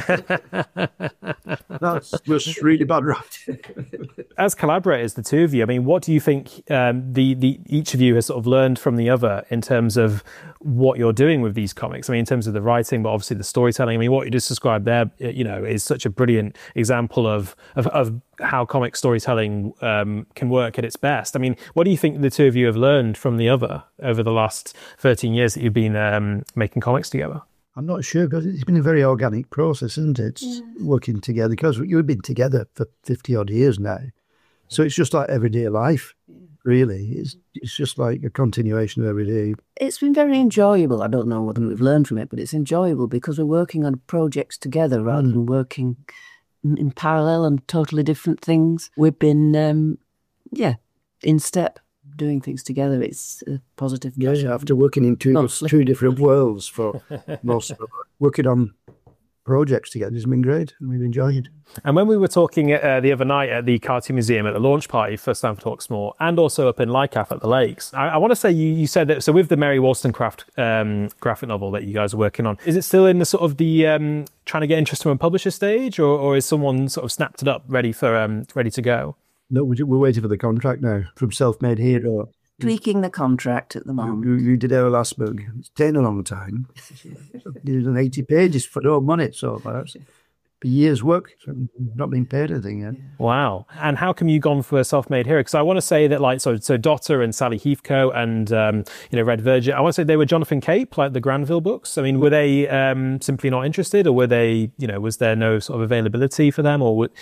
That's just really bad writing. As collaborators, the two of you, I mean, what do you think each of you has sort of learned from the other in terms of what you're doing with these comics? I mean, in terms of the writing, but obviously the storytelling. I mean, what you just described there, is such a brilliant example of how comic storytelling can work at its best. I mean, what do you think the two of you have learned from the other over the last 13 years that you've been making comics together? I'm not sure, because it's been a very organic process, isn't it? It's working together, because you've been together for 50 odd years now. So it's just like everyday life, really. It's just like a continuation of every day. It's been very enjoyable. I don't know what we've learned from it, but it's enjoyable because we're working on projects together rather than working in parallel on totally different things. We've been, in step. Doing things together, it's a positive. Yeah, after working in two different worlds for most of it, working on projects together has been great, and we've enjoyed it. And when we were talking the other night at the Cartoon Museum at the launch party for Stamford Hawksmoor, and also up in Leicaf at the Lakes, I want to say you said that, so with the Mary Wollstonecraft graphic novel that you guys are working on, is it still in the sort of the trying to get interest from a publisher stage, or is someone sort of snapped it up ready to go? No, we're waiting for the contract now from Self-Made Hero. Tweaking the contract at the moment. You did our last book. It's taken a long time. There's 80 pages for no money, so that's a year's work. So not being paid anything yet. Wow. And how come you gone for Self-Made Hero? Because I want to say that so Dotter and Sally Heathcote and Red Virgin, I want to say they were Jonathan Cape, like the Granville books. I mean, were they simply not interested, or were they, was there no sort of availability for them, or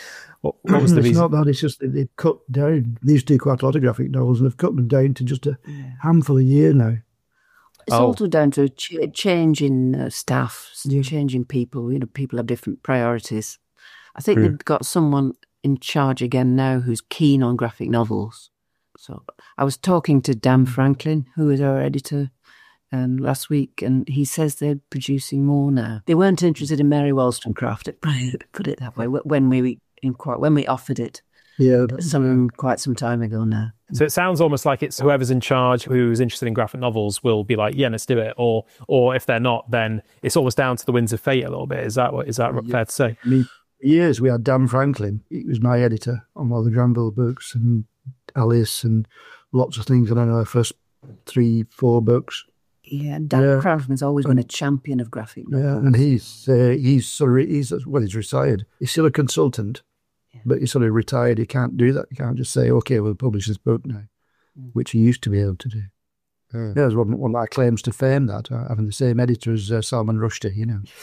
What was the It's reason? not that, it's just that they've cut down. They used to do quite a lot of graphic novels and they've cut them down to just a handful a year now. It's also down to change in staff, change in people. People have different priorities. I think they've got someone in charge again now who's keen on graphic novels. So I was talking to Dan Franklin, who is our editor, last week, and he says they're producing more now. They weren't interested in Mary Wollstonecraft, put it that way, when we offered it. Yeah. Quite some time ago now. So it sounds almost like it's whoever's in charge who's interested in graphic novels will be like, yeah, let's do it. Or if they're not, then it's almost down to the winds of fate a little bit. Is that fair to say? I mean, for years we had Dan Franklin. He was my editor on all the Granville books and Alice and lots of things. I don't know, the first 3-4 books. Yeah, Dan Franklin's always been a champion of graphic novels. Yeah, and he's retired. He's still a consultant. But he's sort of retired. He can't do that. He can't just say, okay, we'll publish this book now, which he used to be able to do. Yeah, that's one of my claims to fame, that having the same editor as Salman Rushdie,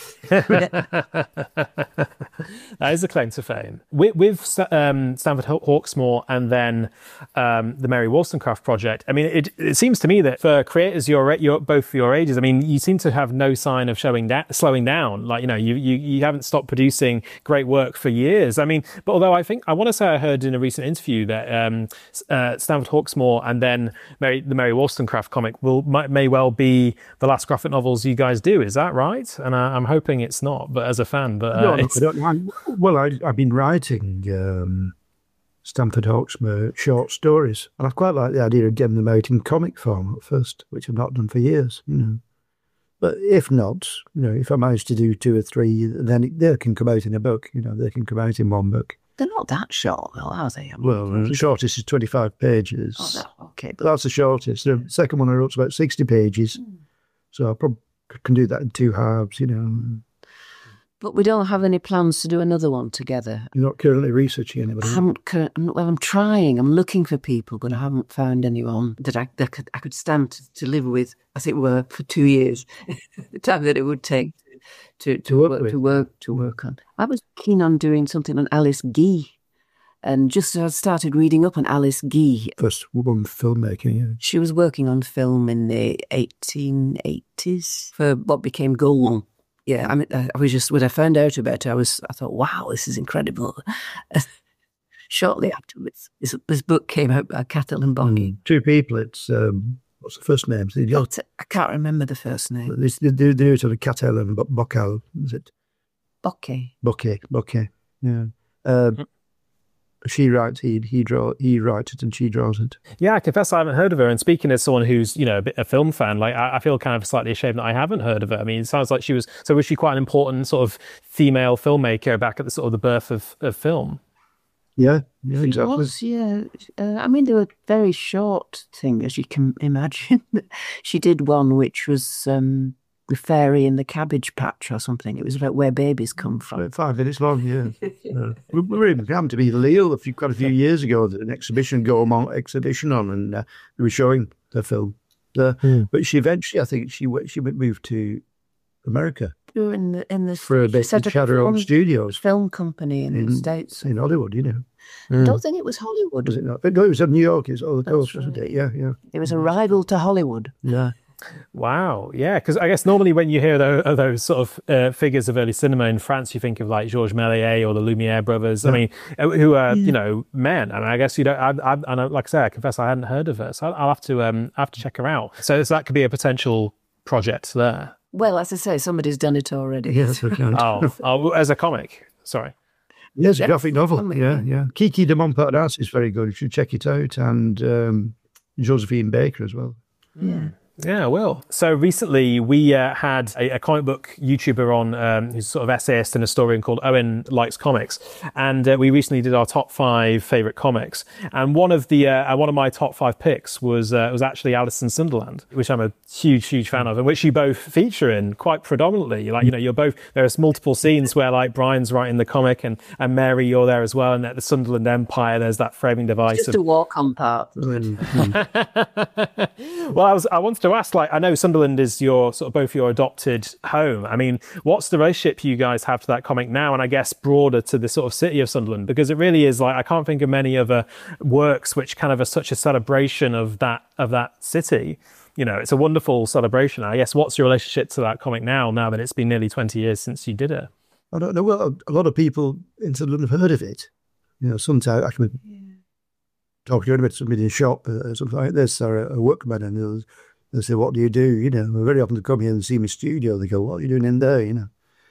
That is a claim to fame. With Stanford Hawksmoor and then the Mary Wollstonecraft project, I mean, it seems to me that for creators both your ages, I mean, you seem to have no sign of slowing down. Like, you haven't stopped producing great work for years. I mean, but although I want to say I heard in a recent interview that Stanford Hawksmoor and then the Mary Wollstonecraft comic may well be the last graphic novels you guys do. Is that right? And I'm hoping it's not, but as a fan. But I don't know. Well, I've been writing Stanford Hawksmoor short stories, and I quite like the idea of getting them out in comic form at first, which I've not done for years. But if not, if I manage to do 2 or 3, then they can come out in a book. They can come out in one book. They're not that short, though, are they? The shortest is 25 pages. Oh, no, okay. But that's the shortest. The second one I wrote is about 60 pages. So I probably can do that in 2 halves, But we don't have any plans to do another one together. You're not currently researching anybody? I'm trying. I'm looking for people, but I haven't found anyone that I could stand to live with, as it were, for 2 years. The time that it would take to work on. I was keen on doing something on Alice Guy, and just as I started reading up on Alice Guy. First woman filmmaking, yeah. She was working on film in the 1880s for what became Goldwyn. Yeah, I mean, I was just, when I found out about her, I thought, wow, this is incredible. Shortly afterwards, this book came out by Cattell and Bonney. 2 people, it's... what's the first name? I can't remember the first name. They do sort of Cattell and Bockel, is it? Bocquet, yeah. She writes, he writes it and she draws it. Yeah, I confess I haven't heard of her. And speaking as someone who's, a film fan, like I feel kind of slightly ashamed that I haven't heard of her. I mean, it sounds like was she quite an important sort of female filmmaker back at the sort of the birth of film? Yeah, exactly. She was, yeah. I mean, they were very short things, as you can imagine. She did one which was The Fairy in the Cabbage Patch or something. It was about where babies come from. About 5 minutes long, yeah. We were even come to be Lille quite a few years ago, an exhibition, Gaumont exhibition on, and they were showing the film. But she eventually, I think, she moved to America. In the for a bit at Shadow Studios film company in the States, in Hollywood, I don't think it was Hollywood. Was it not? No, it was in New York. It was on the coast, wasn't it? Yeah. It was a rival to Hollywood. Yeah. Wow, yeah, because I guess normally when you hear those sort of figures of early cinema in France, you think of like Georges Méliès or the Lumière brothers. I mean, who are men, and I guess you don't. I know, like I say, I confess I hadn't heard of her, so I'll have to check her out. So that could be a potential project there. Well, as I say, somebody's done it already. Yes, we can. As a comic. Sorry. Yes, a graphic novel. Yeah. Kiki de Montparnasse is very good. You should check it out, and Josephine Baker as well. Yeah. Yeah, I will. So recently we had a comic book YouTuber on who's sort of essayist and historian called Owen Likes Comics, and we recently did our top 5 favourite comics. And one of my top 5 picks was actually Alice in Sunderland, which I'm a huge fan of, and which you both feature in quite predominantly. Like you're both, there's multiple scenes where like Brian's writing the comic and Mary, you're there as well, and at the Sunderland Empire there's that framing device. Just a walk-on part. Well, I wanted to to ask, like, I know Sunderland is your sort of both your adopted home. I mean, what's the relationship you guys have to that comic now, and I guess broader to the sort of city of Sunderland? Because it really is like, I can't think of many other works which kind of are such a celebration of that city. You know, it's a wonderful celebration. I guess, what's your relationship to that comic now that it's been nearly 20 years since you did it? I don't know. Well, a lot of people in Sunderland have heard of it. You know, sometimes I can talk to somebody in a shop or something like this, or a workman, and they'll say, "What do you do?" You know, very often they come here and see my studio. They go, "What are you doing in there?" You know,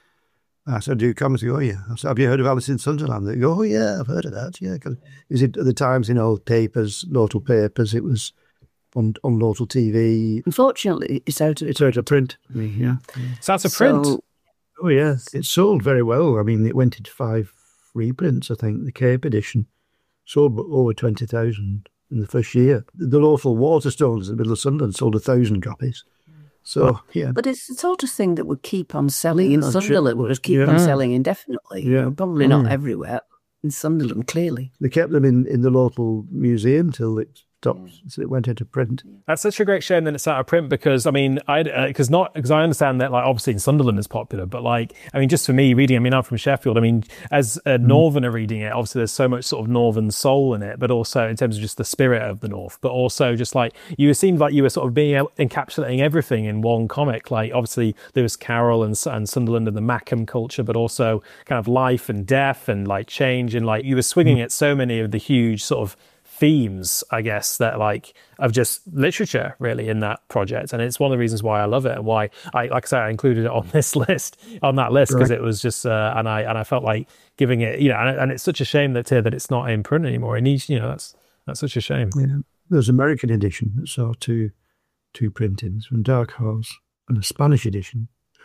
I said, "I do comics." They go, "Oh yeah." I said, "Have you heard of Alice in Sunderland?" They go, "Oh yeah, I've heard of that." Yeah, because is it at the times in old papers, local papers? It was on local TV. Unfortunately, it's out of print. I mean, yeah. So that's a print. Oh yeah, it sold very well. I mean, it went into 5 reprints. I think the Cape edition sold over 20,000 in the first year. The local Waterstones in the middle of Sunderland sold 1,000 copies. So, yeah. But it's the sort of thing that would keep on selling in Sunderland, would keep on selling indefinitely. Yeah. Probably not everywhere. In Sunderland, clearly. They kept them in the local museum till it stopped, so it went into print. That's such a great shame that it's out of print, because I mean, because I understand that, like, obviously in Sunderland is popular, but like, I mean, just for me reading, I mean, I'm from Sheffield. I mean, as a northerner reading it, obviously there's so much sort of northern soul in it, but also in terms of just the spirit of the north, but also just like you seemed like you were sort of encapsulating everything in one comic. Like, obviously there was Carol and Sunderland and the Mackham culture, but also kind of life and death and like change, and like you were swinging at so many of the huge sort of themes, I guess, that like of just literature really in that project. And it's one of the reasons why I love it, and why I included it on that list, because it was just and I felt like giving it, you know, and it's such a shame that it's not in print anymore. It needs, you know, that's such a shame. Yeah. There's an American edition that saw two printings from Dark Horse, and a Spanish edition,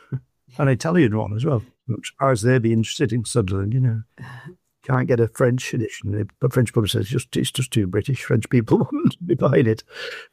an Italian one as well. I'm surprised they'd be interested in Sunderland, you know. Can't get a French edition, but French publisher says it's just too British. French people wouldn't be buying it.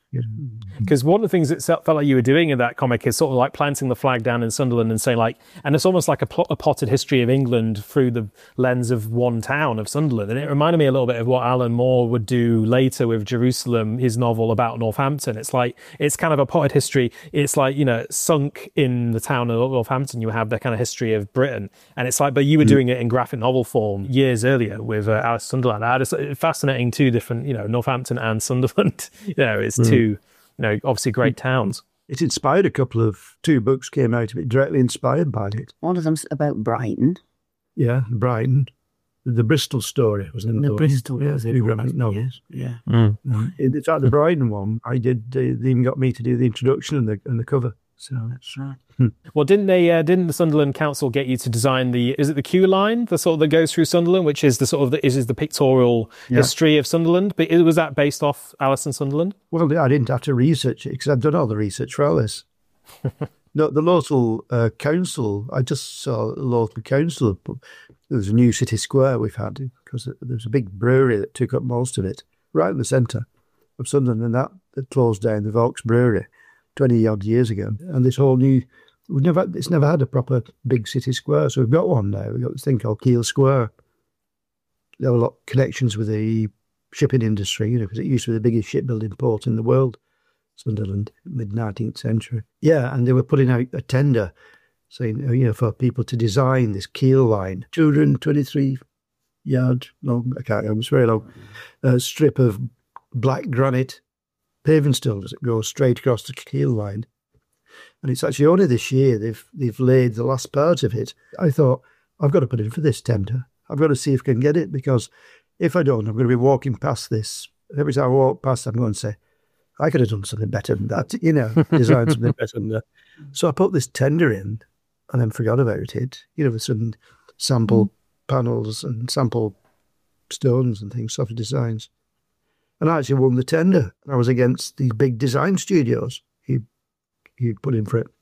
Because one of the things that felt like you were doing in that comic is sort of like planting the flag down in Sunderland and saying like, and it's almost like a potted history of England through the lens of one town of Sunderland. And it reminded me a little bit of what Alan Moore would do later with Jerusalem, his novel about Northampton. It's like, it's kind of a potted history. It's like, you know, sunk in the town of Northampton, you have the kind of history of Britain. And it's like, but you were doing it in graphic novel form years earlier with Alice Sunderland. I had a fascinating 2 different, you know, Northampton and Sunderland, you know, it's 2, you know, obviously great towns. It inspired 2 books came out of it, directly inspired by it. One of them's about Brighton. Yeah, Brighton. The Bristol story was in the Bristol. Yeah, the romantic novels. Yeah. It's like the Brighton one. I did. They even got me to do the introduction and the cover. So that's right. Well, didn't the Sunderland Council get you to design is it the queue line, the sort of that goes through Sunderland, which is the sort of is the pictorial history of Sunderland? But was that based off Alice in Sunderland? Well, I didn't have to research it because I've done all the research for Alice. No, the local council. I just saw the local council. There was a new city square we've had because there was a big brewery that took up most of it, right in the centre of Sunderland, and that closed down, the Vaux Brewery, 20 odd years ago. And this whole new, it's never had a proper big city square, so we've got one now. We've got this thing called Kiel Square. There are a lot of connections with the shipping industry, you know, because it used to be the biggest shipbuilding port in the world, Sunderland, mid-19th century. Yeah, and they were putting out a tender saying, you know, for people to design this Kiel line, 223 yard long, I can't remember, it's very long, strip of black granite paving stones that go straight across the Kiel line. And it's actually only this year they've laid the last part of it. I thought, I've got to put in for this tender. I've got to see if I can get it, because if I don't, I'm going to be walking past this. Every time I walk past, I'm going to say, I could have done something better than that, you know, designed something better than that. So I put this tender in and then forgot about it, you know, with some sample panels and sample stones and things, sort of designs. And I actually won the tender. I was against these big design studios he put in for it.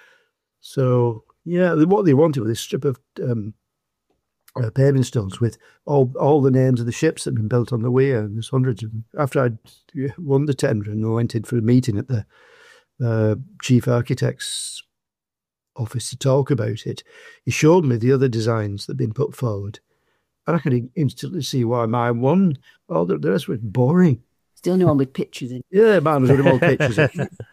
So, yeah, what they wanted was this strip of paving stones with all the names of the ships that had been built on the weir, and there's hundreds of them. After I'd won the tender and I went in for a meeting at the chief architect's office to talk about it, he showed me the other designs that had been put forward. And I could instantly see why mine won. All the rest was boring. It's the only one with pictures in. Yeah, mine was with all pictures in.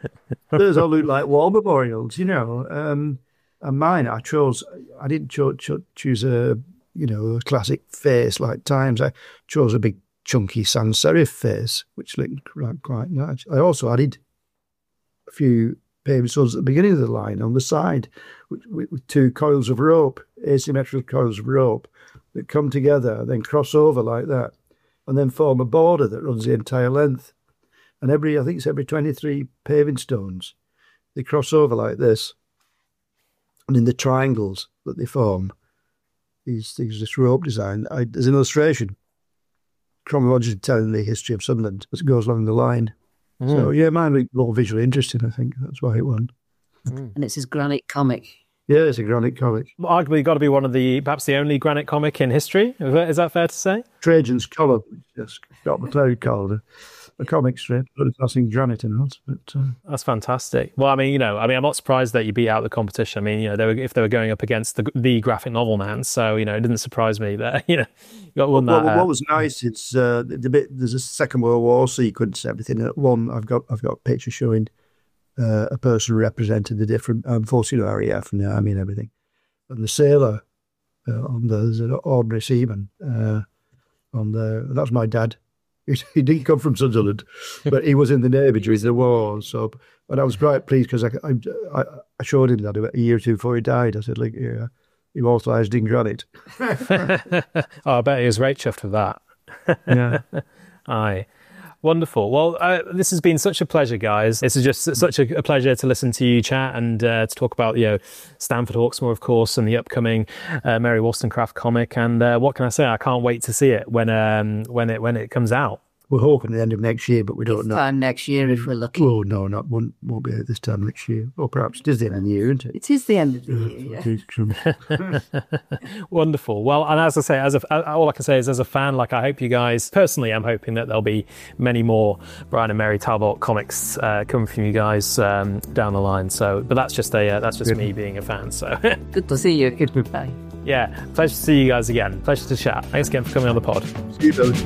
Those all look like war memorials, you know. And mine, I didn't choose a classic face like Times. I chose a big chunky sans serif face, which looked quite nice. I also added a few paving stones at the beginning of the line on the side with two coils of rope, asymmetrical coils of rope that come together, then cross over like that, and then form a border that runs the entire length. And I think it's every 23 paving stones, they cross over like this. And in the triangles that they form, this rope design, there's an illustration chronologically telling the history of Sunderland as it goes along the line. So, yeah, mine looked more visually interesting, I think. That's why it won. And it's his granite comic. Yeah, it's a granite comic. Arguably got to be perhaps the only granite comic in history. Is that fair to say? Trajan's Column, yes, Scott McCloud called a comic strip, but it's passing granite in it. But that's fantastic. Well, I'm not surprised that you beat out the competition. I mean, if they were going up against the graphic novel man, so it didn't surprise me that you got one. What was nice, it's there's a Second World War sequence, everything. At one, I've got a picture showing a person representing the different forces, RAF and the army and everything, and the sailor there's an ordinary seaman that's my dad. He didn't come from Sunderland, but he was in the Navy during the war. So, and I was quite pleased because I showed him that a year or two before he died. I said, he authorised in granite. I bet he was right chuffed with that. Yeah. Aye. Wonderful. Well, this has been such a pleasure, guys. It's just such a pleasure to listen to you chat and to talk about, Stamford Hawksmoor, of course, and the upcoming Mary Wollstonecraft comic. And what can I say? I can't wait to see it when it comes out. We're hoping the end of next year, but we don't know. This time next year, if we're lucky. Oh, no, won't be out this time next year. Or perhaps it is the end of the year, isn't it? It is the end of the year. Wonderful. Well, and as I say, all I can say is as a fan, I hope you guys, personally, I'm hoping that there'll be many more Brian and Mary Talbot comics coming from you guys down the line. So, but that's just me being a fan. So good to see you. Goodbye. Yeah, pleasure to see you guys again. Pleasure to chat. Thanks again for coming on the pod. See you, Billy.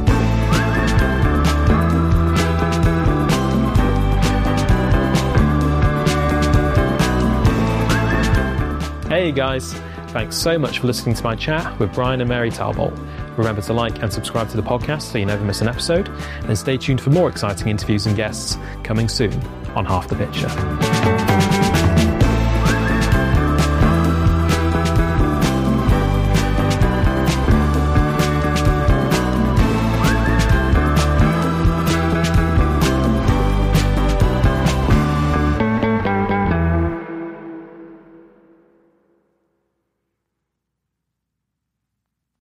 Hey guys, thanks so much for listening to my chat with Brian and Mary Talbot. Remember to like and subscribe to the podcast so you never miss an episode, and stay tuned for more exciting interviews and guests coming soon on Half the Picture.